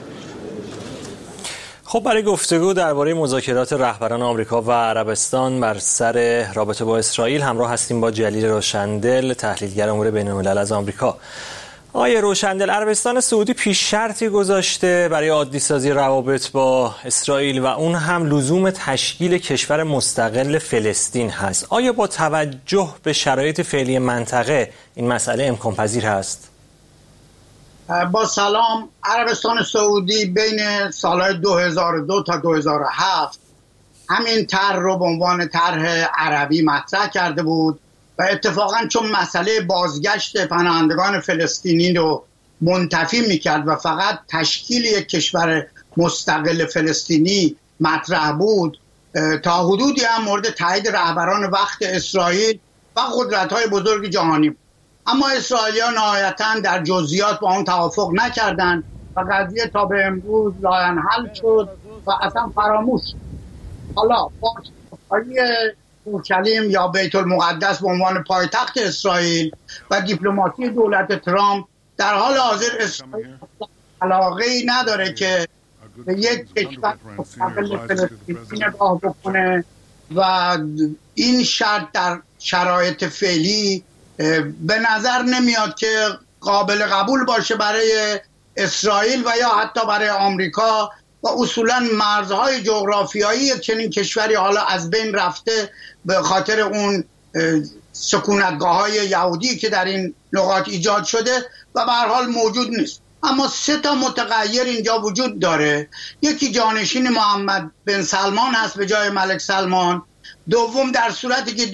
خب برای گفتگو درباره مذاکرات رهبران آمریکا و عربستان بر سر رابطه با اسرائیل همراه هستیم با جلیل روشندل، تحلیلگر امور بین‌الملل از آمریکا. آقای روشندل، عربستان سعودی پیش شرطی گذاشته برای عادی سازی روابط با اسرائیل و اون هم لزوم تشکیل کشور مستقل فلسطین هست. آیا با توجه به شرایط فعلی منطقه این مسئله امکان پذیر هست؟ با سلام. عربستان سعودی بین سالهای 2002 تا 2007 همین طرح رو به عنوان طرح عربی مطرح کرده بود و اتفاقا چون مسئله بازگشت پناهندگان فلسطینی رو منتفی میکرد و فقط تشکیل یک کشور مستقل فلسطینی مطرح بود، تا حدودی هم مورد تایید رهبران وقت اسرائیل و قدرت‌های بزرگ جهانی بود. اما اسرائیلی‌ها نهایتاً در جزئیات با اون توافق نکردند و قضیه تا به امروز لاینحل شد و اصلا فراموش شد. حالا پایتخت اورشلیم یا بیت المقدس به عنوان پایتخت اسرائیل و دیپلماسی دولت ترامپ در حال حاضر اسرائیل علاقه‌ای نداره که به یک کشور مستقل فلسطینی نگاه بکنه و این شرط در شرایط فعلی به نظر نمیاد که قابل قبول باشه برای اسرائیل و یا حتی برای آمریکا و اصولا مرزهای جغرافیایی چنین کشوری حالا از بین رفته به خاطر اون سکونتگاه‌های یهودی که در این نقاط ایجاد شده و به هر حال موجود نیست. اما 3 متغیر اینجا وجود داره. یکی جانشین محمد بن سلمان هست به جای ملک سلمان. دوم در صورتی که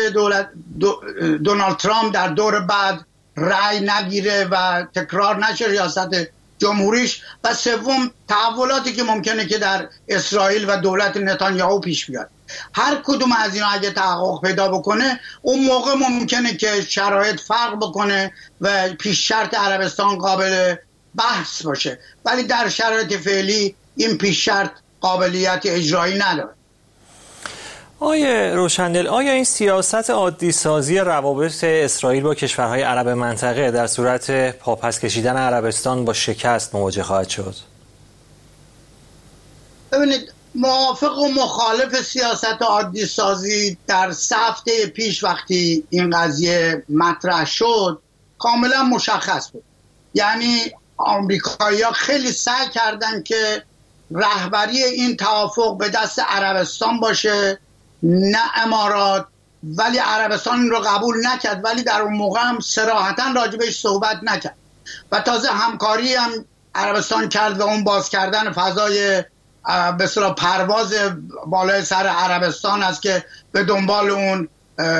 دونالد ترامپ در دور بعد رأی نگیره و تکرار نشه ریاست جمهوریش. و سوم تحولاتی که ممکنه که در اسرائیل و دولت نتانیاهو پیش بیاد. هر کدوم از اینا اگه تحقق پیدا بکنه اون موقع ممکنه که شرایط فرق بکنه و پیش شرط عربستان قابل بحث باشه، ولی در شرایط فعلی این پیش شرط قابلیت اجرایی نداره. آیه روشندل، آیا این سیاست عادی سازی روابط اسرائیل با کشورهای عرب منطقه در صورت پاپس کشیدن عربستان با شکست مواجه خواهد شد؟ ببینید، موافق و مخالف سیاست عادی سازی در 3 هفته پیش وقتی این قضیه مطرح شد کاملا مشخص بود. یعنی آمریکایی‌ها خیلی سعی کردن که رهبری این توافق به دست عربستان باشه، نه امارات، ولی عربستان این رو قبول نکرد، ولی در اون موقع هم صراحتاً راجبش صحبت نکرد و تازه همکاری هم عربستان کرد و اون باز کردن فضای به اصطلاح پرواز بالای سر عربستان است که به دنبال اون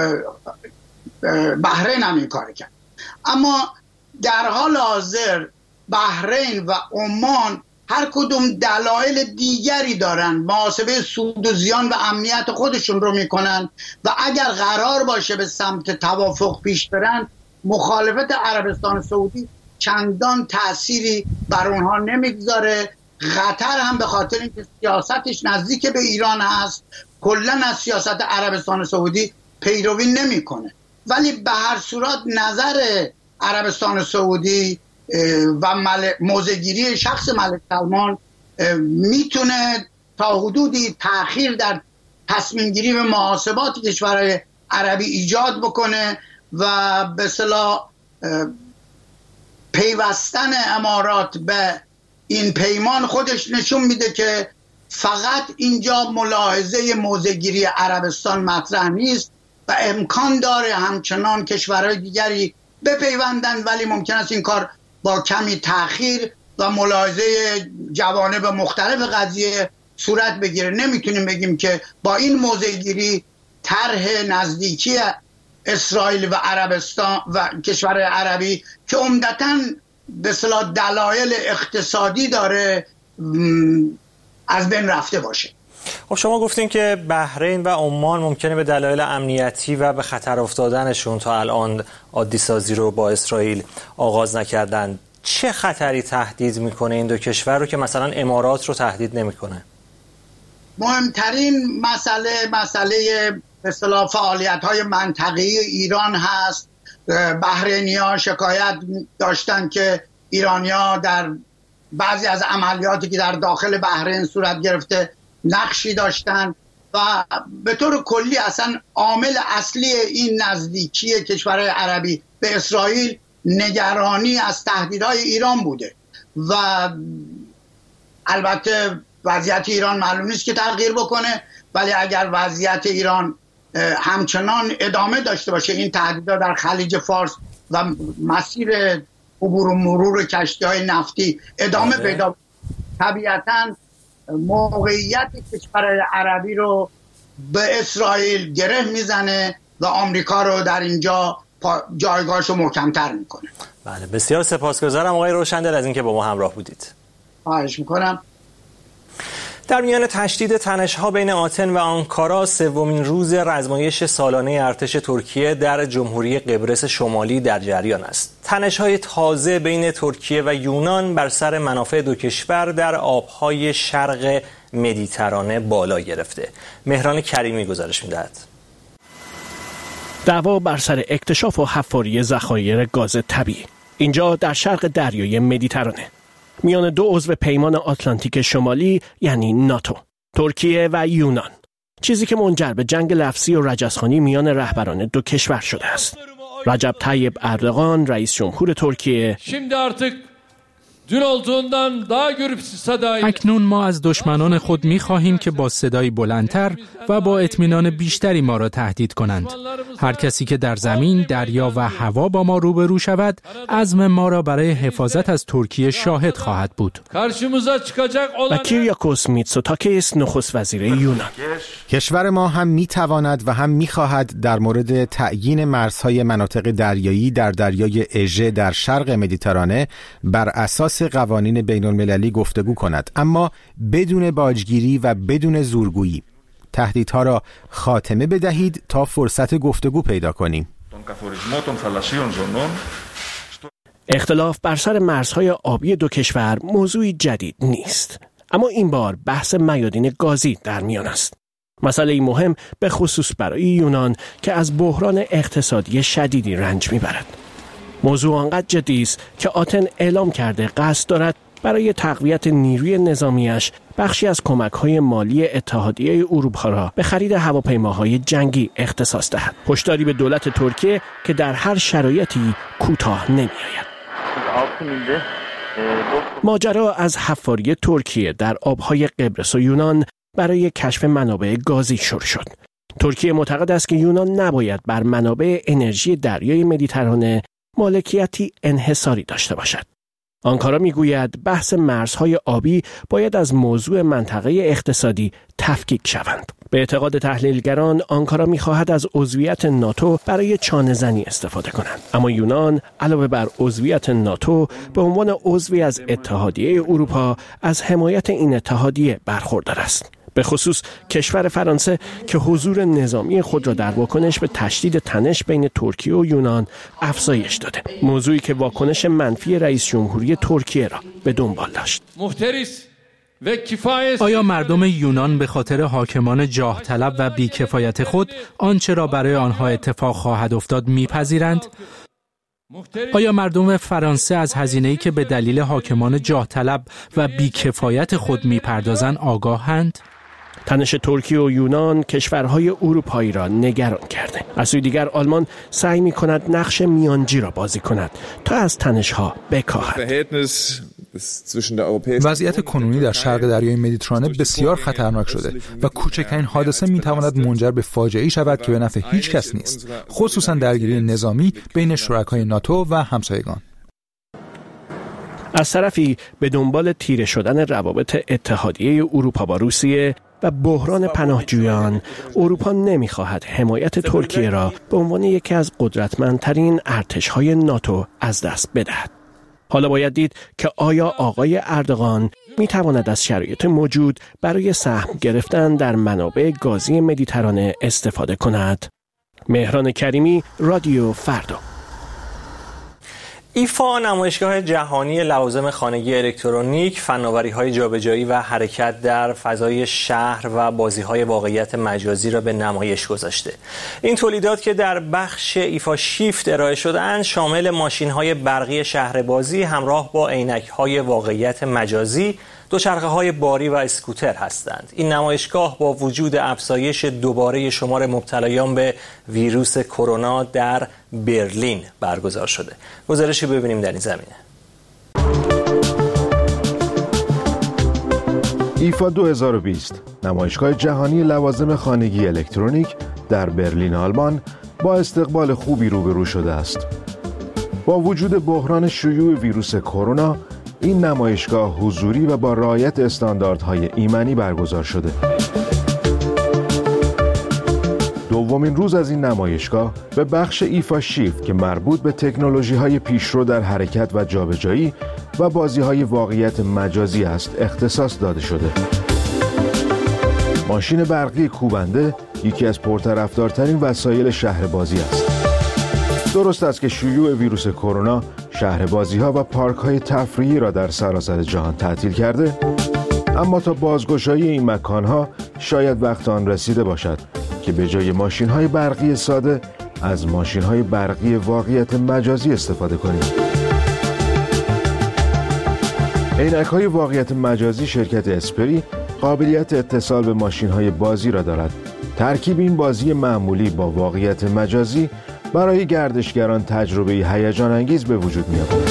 بحرین هم این کار کرد. اما در حال حاضر بحرین و عمان هر کدوم دلایل دیگری دارن، محاسبه سود و زیان و امنیت خودشون رو میکنن و اگر قرار باشه به سمت توافق پیش برن، مخالفت عربستان سعودی چندان تأثیری بر اونها نمیگذاره. قطر هم به خاطر اینکه سیاستش نزدیک به ایران هست کلا از سیاست عربستان سعودی پیروی نمیکنه. ولی به هر صورت نظر عربستان سعودی و موضع‌گیری شخص ملک سلمان میتونه تا حدودی تأخیر در تصمیم گیری و محاسبات کشورهای عربی ایجاد بکنه و به اصطلاح پیوستن امارات به این پیمان خودش نشون میده که فقط اینجا ملاحظه موضع‌گیری عربستان مطرح نیست و امکان داره همچنان کشورهای دیگری بپیوندن، ولی ممکن است این کار با کمی تأخیر و ملاحظه جوانب مختلف قضیه صورت بگیره. نمیتونیم بگیم که با این موضع‌گیری طرح نزدیکی اسرائیل و عربستان و کشور عربی که عمدتاً به اصطلاح دلایل اقتصادی داره از بین رفته باشه. خب شما گفتین که بحرین و عمان ممکنه به دلایل امنیتی و به خطر افتادنشون تا الان عادی سازی رو با اسرائیل آغاز نکردن. چه خطری تهدید میکنه این دو کشور رو که مثلا امارات رو تهدید نمیکنه؟ مهمترین مسئله به اصطلاح فعالیت‌های منطقه‌ای ایران هست. بحرینی‌ها شکایت داشتن که ایرانی‌ها در بعضی از عملیاتی که در داخل بحرین صورت گرفته نقشی داشتن و به طور کلی اصلا عامل اصلی این نزدیکی کشورهای عربی به اسرائیل نگرانی از تهدیدهای ایران بوده و البته وضعیت ایران معلوم نیست که تغییر بکنه، ولی اگر وضعیت ایران همچنان ادامه داشته باشه، این تهدیدها در خلیج فارس و مسیر عبور و مرور کشتی‌های نفتی ادامه پیدا، طبیعتاً موقعیت کشور عربی رو به اسرائیل گره میزنه و آمریکا رو در اینجا جایگاهش رو محکم‌تر میکنه. بله، بسیار سپاسگزارم آقای روشندل از اینکه با ما همراه بودید. خواهش میکنم. در میان تشدید تنش‌ها بین آتن و آنکارا، سومین روز رزمایش سالانه ارتش ترکیه در جمهوری قبرس شمالی در جریان است. تنش‌های تازه بین ترکیه و یونان بر سر منافع دو کشور در آب‌های شرق مدیترانه بالا گرفته. مهران کریمی گزارش می‌دهد. دعوا بر سر اکتشاف و حفاری ذخایر گاز طبیعی اینجا در شرق دریای مدیترانه میان دو عضو پیمان آتلانتیک شمالی یعنی ناتو، ترکیه و یونان، چیزی که منجر به جنگ لفظی و رجزخوانی میان رهبران دو کشور شده است. رجب طیب اردوغان رئیس جمهور ترکیه اکنون ما از دشمنان خود می‌خواهیم که با صدایی بلندتر و با اطمینان بیشتری ما را تهدید کنند. هر کسی که در زمین، دریا و هوا با ما روبرو شود، عزم ما را برای حفاظت از ترکیه شاهد خواهد بود. و کیریاکوس میتسوتاکیس نخست وزیر یونان: کشور ما هم می‌تواند و هم می‌خواهد در مورد تعیین مرزهای مناطق دریایی در دریای اژه در شرق مدیترانه بر اساس قوانین بین المللی گفتگو کند، اما بدون باجگیری و بدون زورگویی. تهدیدها را خاتمه بدهید تا فرصت گفتگو پیدا کنیم. اختلاف بر سر مرزهای آبی دو کشور موضوعی جدید نیست، اما این بار بحث میادین گازی در میان است. مسئله مهم به خصوص برای یونان که از بحران اقتصادی شدیدی رنج میبرد. موضوع آنقدر جدی است که آتن اعلام کرده قصد دارد برای تقویت نیروی نظامیش بخشی از کمک‌های مالی اتحادیه اروپا را به خرید هواپیماهای جنگی اختصاص دهد. هشداری به دولت ترکیه که در هر شرایطی کوتاه نمی‌آید. ماجرا از حفاری ترکیه در آب‌های قبرس و یونان برای کشف منابع گازی شروع شد. ترکیه معتقد است که یونان نباید بر منابع انرژی دریای مدیترانه مالکیتی انحصاری داشته باشد. آنکارا میگوید بحث مرزهای آبی باید از موضوع منطقه اقتصادی تفکیک شوند. به اعتقاد تحلیلگران آنکارا میخواهد از عضویت ناتو برای چانه‌زنی استفاده کند، اما یونان علاوه بر عضویت ناتو به عنوان عضوی از اتحادیه اروپا از حمایت این اتحادیه برخوردار است. به خصوص کشور فرانسه که حضور نظامی خود را در واکنش به تشدید تنش بین ترکیه و یونان افزایش داده، موضوعی که واکنش منفی رئیس جمهوری ترکیه را به دنبال داشت. آیا مردم یونان به خاطر حاکمان جاه طلب و بیکفایت خود آنچه را برای آنها اتفاق خواهد افتاد میپذیرند؟ آیا مردم فرانسه از هزینه‌ای که به دلیل حاکمان جاه طلب و بیکفایت خود میپردازند آگاهند؟ تنش ترکیه و یونان کشورهای اروپایی را نگران کرده. از سوی دیگر آلمان سعی می‌کند نقش میانجی را بازی کند تا از تنش‌ها بکاهد. وضعیت کنونی در شرق دریای مدیترانه بسیار خطرناک شده و کوچکترین حادثه می‌تواند منجر به فاجعه‌ای شود که به نفع هیچ کس نیست، خصوصاً درگیری نظامی بین شرکای ناتو و همسایگان. از طرفی به دنبال تیره شدن روابط اتحادیه اروپا با روسیه و بحران پناهجویان، اروپا نمی‌خواهد حمایت ترکیه را به عنوان یکی از قدرتمندترین ارتش‌های ناتو از دست بدهد. حالا باید دید که آیا آقای اردوغان می‌تواند از شرایط موجود برای سهم گرفتن در منابع گازی مدیترانه استفاده کند. مهران کریمی، رادیو فردا. ایفا نمایشگاه جهانی لوازم خانگی الکترونیک، فناوری‌های جابجایی و حرکت در فضای شهر و بازی‌های واقعیت مجازی را به نمایش گذاشته. این تولیدات که در بخش ایفا شیفت ارائه شده‌اند شامل ماشین‌های برقی شهربازی همراه با عینک‌های واقعیت مجازی، دوچرخه‌های باری و اسکوتر هستند. این نمایشگاه با وجود افزایش دوباره شمار مبتلایان به ویروس کرونا در برلین برگزار شده. گزارشی ببینیم در این زمینه. ایفا 2020 نمایشگاه جهانی لوازم خانگی الکترونیک در برلین آلمان با استقبال خوبی روبرو شده است. با وجود بحران شیوع ویروس کرونا، این نمایشگاه حضوری و با رعایت استانداردهای ایمنی برگزار شده. دومین روز از این نمایشگاه به بخش ایفا شیفت که مربوط به تکنولوژی‌های پیشرو در حرکت و جابجایی و بازی‌های واقعیت مجازی است اختصاص داده شده. ماشین برقی کوبنده یکی از پرطرفدارترین وسایل شهربازی است. درست است که شیوع ویروس کرونا شهربازی‌ها و پارک‌های تفریحی را در سراسر جهان تعطیل کرده، اما تا بازگشایی این مکان‌ها شاید وقت آن رسیده باشد که به جای ماشین‌های برقی ساده از ماشین‌های برقی واقعیت مجازی استفاده کنیم. عینک‌های واقعیت مجازی شرکت اسپری قابلیت اتصال به ماشین‌های بازی را دارد. ترکیب این بازی معمولی با واقعیت مجازی برای گردشگران تجربه هیجان انگیز به وجود می‌آورد.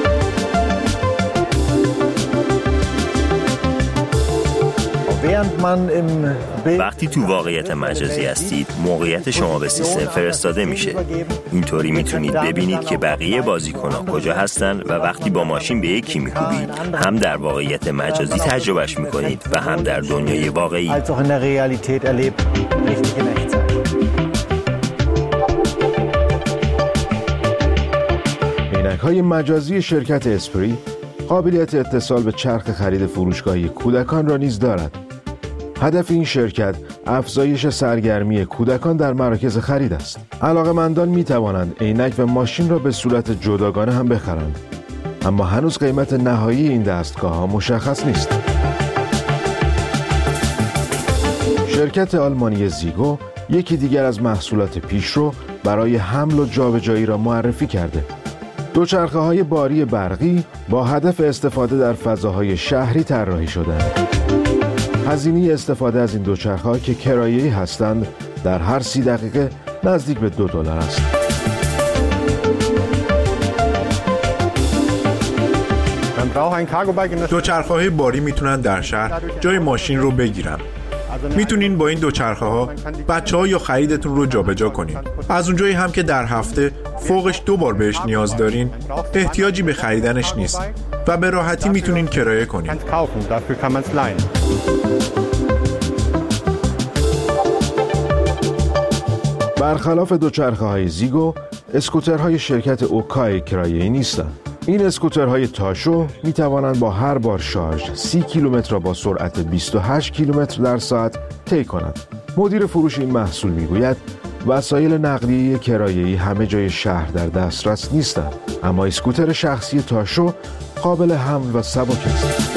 وقتی تو واقعیت مجازی هستید، موقعیت شما به سیستم فرستاده میشه. اینطوری میتونید ببینید که بقیه بازیکن‌ها کجا هستن و وقتی با ماشین به یکی میکوبید، هم در واقعیت مجازی تجربهش میکنید و هم در دنیای واقعی. عینک‌های مجازی شرکت اسپری قابلیت اتصال به چرخ خرید فروشگاهی کودکان را نیز دارد. هدف این شرکت افزایش سرگرمی کودکان در مراکز خرید است. علاقه‌مندان می‌توانند عینک و ماشین را به صورت جداگانه هم بخرند، اما هنوز قیمت نهایی این دستگاه‌ها مشخص نیست. شرکت آلمانی زیگو یکی دیگر از محصولات پیشرو برای حمل و جابجایی را معرفی کرده. دوچرخه‌های باری برقی با هدف استفاده در فضاهای شهری طراحی شدند. هزینه استفاده از این دوچرخه‌ها که کرایه‌ای هستند در هر 30 دقیقه نزدیک به $2 است. دوچرخه‌های باری میتونن در شهر جای ماشین رو بگیرن. میتونین با این دوچرخه‌ها بچه‌ها یا خریدتون رو جابجا کنین. از اونجایی هم که در هفته فوقش 2 بار بهش نیاز دارین، احتیاجی به خریدنش نیست و به راحتی میتونین کرایه کنین. برخلاف دوچرخه‌های زیگو، اسکوترهای شرکت اوکای کرایه‌ای نیستند. این اسکوترهای تاشو می توانند با هر بار شارژ 30 کیلومتر را با سرعت 28 کیلومتر در ساعت طی کنند. مدیر فروش این محصول می گوید وسایل نقلیه کرایه‌ای همه جای شهر در دسترس نیستند، اما اسکوتر شخصی تاشو قابل حمل و سبک است.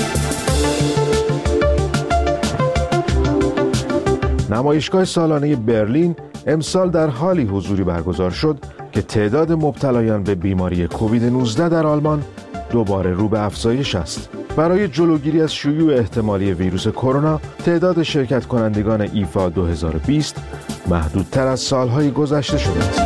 نمایشگاه سالانه برلین امسال در حالی حضوری برگزار شد که تعداد مبتلایان به بیماری کووید 19 در آلمان دوباره رو به افزایش است. برای جلوگیری از شیوع احتمالی ویروس کرونا، تعداد شرکت کنندگان ایفا 2020 محدودتر از سالهای گذشته شده است.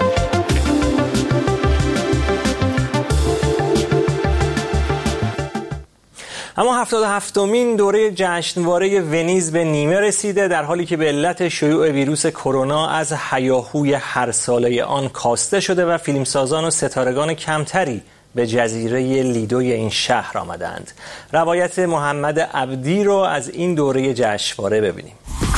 اما 77مین دوره جشنواره ونیز به نیمه رسیده، در حالی که به علت شیوع ویروس کرونا از هیاهوی هر ساله آن کاسته شده و فیلمسازان و ستارگان کمتری به جزیره لیدوی این شهر آمدند. روایت محمد عبدی رو از این دوره جشنواره ببینیم.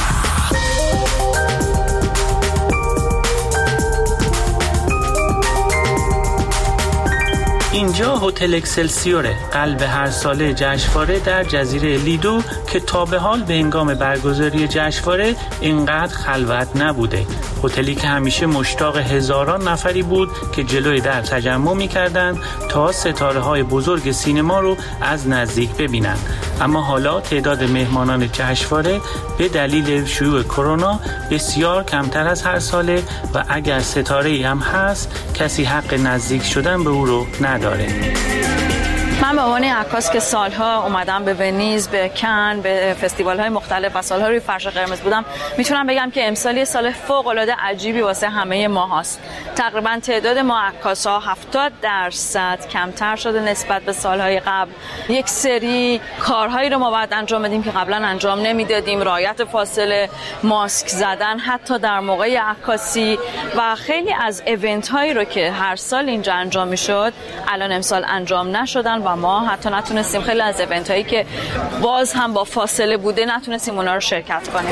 اینجا هتل اکسلسیوره، قلب هر ساله جشنواره در جزیره لیدو که تا به حال به هنگام برگزاری جشنواره اینقدر خلوت نبوده. هتلی که همیشه مشتاق هزاران نفری بود که جلوی در تجمع می‌کردند تا ستاره‌های بزرگ سینما رو از نزدیک ببینند. اما حالا تعداد مهمانان جشنواره به دلیل شیوع کرونا بسیار کمتر از هر ساله و اگر ستاره‌ای هم هست کسی حق نزدیک شدن به او رو نداره. من به عنوان عکاس که سالها اومدم به ونیز، به کن، به فستیوال‌های مختلف و سالها روی فرش قرمز بودم، میتونم بگم که امسال یه سال فوق‌العاده عجیبی واسه همه ما هست. تقریبا تعداد ما عکاس‌ها 70% کمتر شده نسبت به سالهای قبل. یک سری کارهایی رو ما باید انجام بدیم که قبلا انجام نمیدادیم، رعایت فاصله، ماسک زدن حتی در موقع عکاسی و خیلی از ایونت‌هایی رو که هر سال اینجا انجام میشد الان امسال انجام نشدن و ما حتی نتونستیم خیلی از ایونت هایی که باز هم با فاصله بوده نتونستیم اونا رو شرکت کنیم.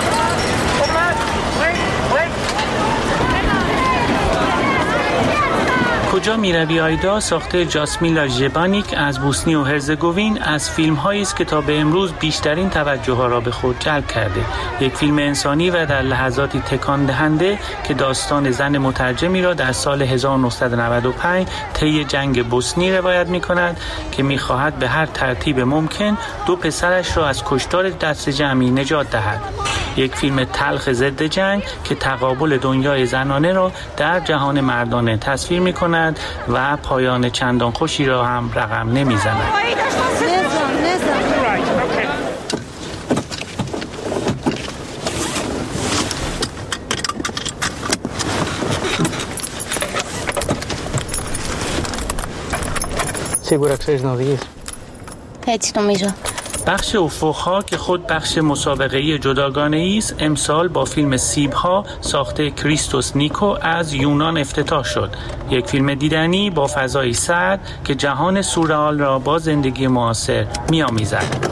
کجا میروی آیدا ساخته جاسمیلا ژبانیک از بوسنی و هرزگوین از فیلم‌هایی است که تا به امروز بیشترین توجه را به خود جلب کرده. یک فیلم انسانی و در لحظاتی تکان دهنده که داستان زن مترجمی را در سال 1995 طی جنگ بوسنی روایت می‌کند که می‌خواهد به هر ترتیب ممکن 2 پسرش را از کشتار دست جمعی نجات دهد. یک فیلم تلخ ضد جنگ که تقابل دنیای زنانه را در جهان مردانه تصویر می‌کند و پایان چندان خوشی را هم رقم نمی‌زند. بخش افق‌ها که خود بخش مسابقه‌ای جداگانه‌ای است امسال با فیلم سیب‌ها ساخته کریستوس نیکو از یونان افتتاح شد. یک فیلم دیدنی با فضایی سرد که جهان سورئال را با زندگی معاصر می‌آمیزد.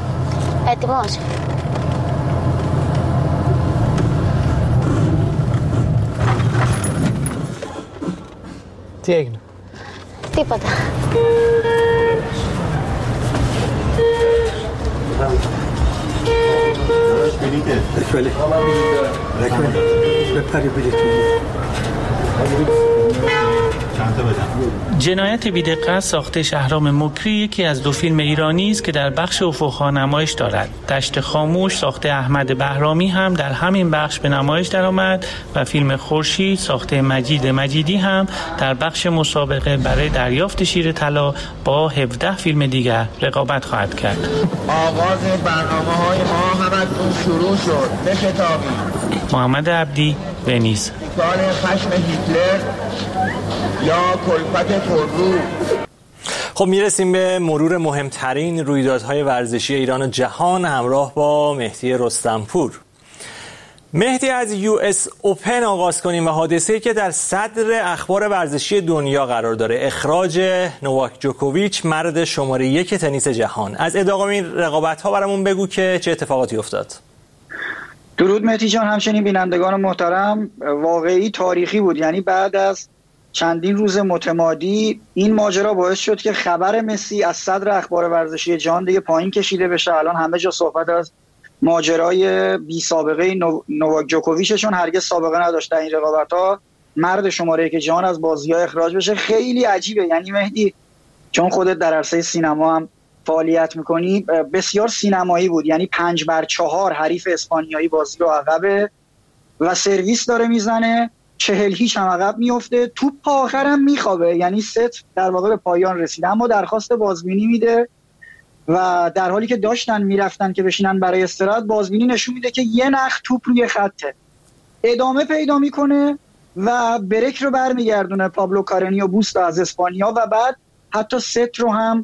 چند تا بدم. جنایت بی‌دقت ساخته شهرام مکری یکی از 2 فیلم ایرانی است که در بخش افق‌ها نمایش دارد. دشت خاموش ساخته احمد بهرامی هم در همین بخش به نمایش درآمد و فیلم خورشید ساخته مجید مجیدی هم در بخش مسابقه برای دریافت شیر طلا با 17 فیلم دیگر رقابت خواهد کرد. آغاز برنامه‌های ما هم از اون شروع شد. به کتابی محمد عبدی، ونیز. سال خشم هیتلر یا کلفت پررو. خب میرسیم به مرور مهمترین رویدادهای ورزشی ایران و جهان همراه با مهدی رستمپور. مهدی، از US اوپن آغاز کنیم و حادثه‌ای که در صدر اخبار ورزشی دنیا قرار داره، اخراج نوواک جوکوویچ، مرد شماره 1 تنیس جهان. از ادامه این رقابت‌ها برامون بگو که چه اتفاقاتی افتاد. درود مهدی جان، همچنین بینندگان محترم. واقعی تاریخی بود، یعنی بعد از چندین روز متمادی این ماجرا باعث شد که خبر مسی از صدر اخبار ورزشی جهان دیگه پایین کشیده بشه. الان همه جا صحبت از ماجرای بی سابقه نوواک جوکوویچ، چون هرگز سابقه نداشت در این رقابت‌ها مرد شماره 1 جهان از بازی‌ها اخراج بشه. خیلی عجیبه، یعنی مهدی چون خودت در عرصه سینما هم فعالیت میکنی، بسیار سینمایی بود. یعنی 5-4 حریف اسپانیایی بازی رو عقبه و سرویس داره میزنه، 40 هم عقب میفته، توپ آخرم میخوابه، یعنی ست در واقع به پایان رسیده اما درخواست بازبینی میده و در حالی که داشتن میرفتن که بشینن برای استراحت، بازبینی نشون میده که یه نخ توپ روی خطه. ادامه پیدا میکنه و بریک رو برمیگردونه پابلو کارنیو بوستا از اسپانیا و بعد حتی ست رو هم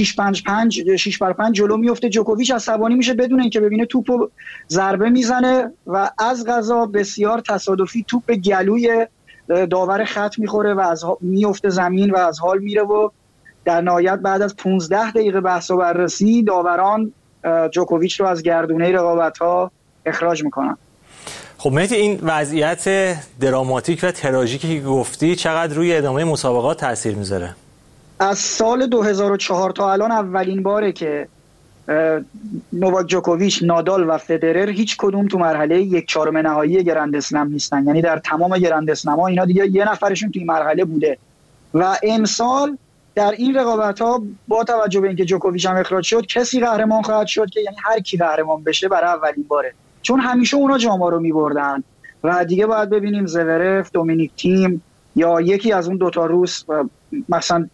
6-5 جلو میفته. جوکوویچ عصبانی میشه بدون اینکه ببینه توپو ضربه میزنه و از قضا بسیار تصادفی توپ به گلوی داور خط میخوره و میفته زمین و از حال میره و در نهایت بعد از 15 دقیقه بحث و بررسی داوران جوکوویچ رو از گردونه رقابت‌ها اخراج میکنن. خب مهدی، این وضعیت دراماتیک و تراژیکی که گفتی چقدر روی ادامه مسابقات تاثیر میذاره؟ از سال 2004 تا الان اولین باره که نوواک جوکوویچ، نادال و فدرر هیچ کدوم تو مرحله 1/4 نهایی گرند اسلم نیستن. یعنی در تمام گرند اسلم‌ها اینا دیگه یه نفرشون تو این مرحله بوده و امسال در این رقابت‌ها با توجه به اینکه جوکوویچ هم اخراج شد، کسی قهرمان خواهد شد که یعنی هر کی قهرمان بشه برای اولین باره، چون همیشه اونا جام رو می‌بردن و دیگه باید ببینیم زورف، دومینیک تیم یا یکی از اون دوتا روس، مثلا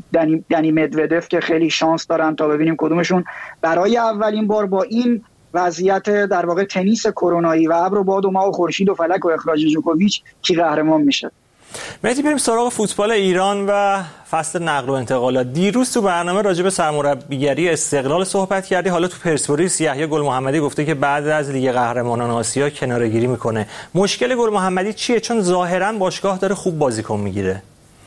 دنی مدودف که خیلی شانس دارن، تا ببینیم کدومشون برای اولین بار با این وضعیت در واقع تنیس کرونایی و ابر و باد و ماه و خورشید و فلک و اخراج جوکوویچ کی قهرمان میشه. مهدی، بریم سراغ فوتبال ایران و فصل نقل و انتقالات. دیروز تو برنامه راجع به سرمربیگری استقلال صحبت کردی، حالا تو پرسپولیس یحیی گل محمدی گفته که بعد از لیگ قهرمانان آسیا کناره‌گیری میکنه. مشکل گل محمدی چیه؟ چون ظاهرا باشگاه داره خوب بازیکن میگیره.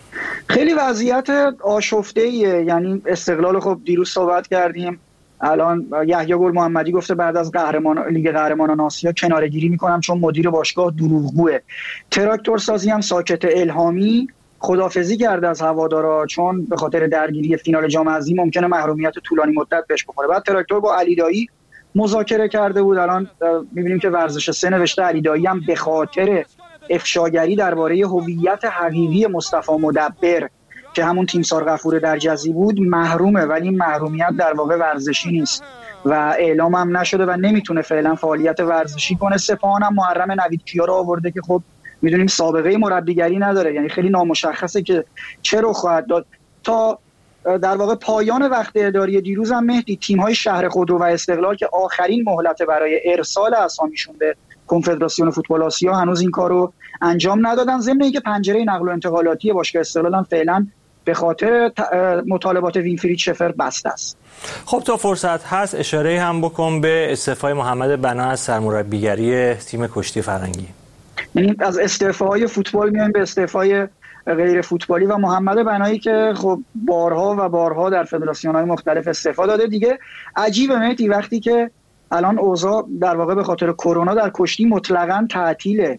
خیلی وضعیت آشفته‌ایه. یعنی استقلال خب دیروز صحبت کردیم، الان یحیی گل محمدی گفته بعد از لیگ قهرمانان آسیا کناره‌گیری میکنم چون مدیر باشگاه دروغگوه. تراکتور سازی هم ساکت. الهامی خدافظی کرده از هوادارا چون به خاطر درگیری فینال جام حذفی ممکنه محرومیت طولانی مدت بهش بخوره. بعد تراکتور با علی دایی مذاکره کرده بود، الان میبینیم که ورزش 3 نوشته علی دایی هم به خاطر افشاگری درباره هویت حقیقی مصطفی مدبر که همون تیمسار غفور درجزی بود محرومه، ولی این محرومیت در واقع ورزشی نیست و اعلام هم نشده و نمیتونه فعلا فعالیت ورزشی کنه. سپاهان هم محرم نوید کیا رو آورده که خب میدونیم سابقه مربیگری نداره، یعنی خیلی نامشخصه که چه رو خواهد داد. تا در واقع پایان وقت اداری دیروز هم مهدی تیم‌های شهر خودرو و استقلال که آخرین مهلت برای ارسال اسامیشون به کنفدراسیون فوتبال آسیا هنوز این کارو انجام ندادن، ضمن اینکه پنجره نقل و انتقالاتی باشگاه استقلال هم فعلا به خاطر مطالبات وینفرید شفر بسته است. خب تا فرصت هست اشاره هم بکن به استعفای محمد بنا از سرمربیگری تیم کشتی فرنگی. یعنی از استعفاهای فوتبال میایم به استعفای غیر فوتبالی و محمد بنایی که خب بارها و بارها در فدراسیون‌های مختلف استعفا داده. دیگه عجیبه مهدی وقتی که الان اوضاع در واقع به خاطر کرونا در کشتی مطلقاً تعطیله،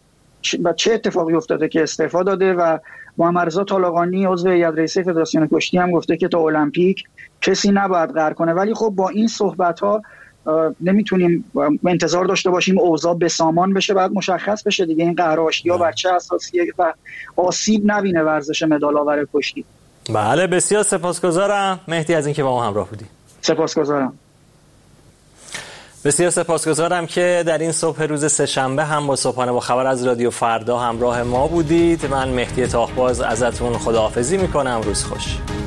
چه اتفاقی افتاده که استعفا داده و محمد رضا طالقانی عضو هیئت رئیسه فدراسیون کشتی هم گفته که تا المپیک کسی نباید قهر کنه. ولی خب با این صحبت‌ها نمیتونیم انتظار داشته باشیم اوضاع به سامان بشه، بعد مشخص بشه دیگه این قهرآشتی‌ها بر چه اساسیه و آسیب نبینه ورزش مدال‌آور کشتی. بله بسیار سپاسگزارم مهدی از اینکه با ما همراه بودی. سپاسگزارم. بسیار سپاسگزارم که در این صبح روز سه‌شنبه هم با صبحانه با خبر از رادیو فردا همراه ما بودید. من مهدی تاخباز ازتون خداحافظی میکنم. روز خوش.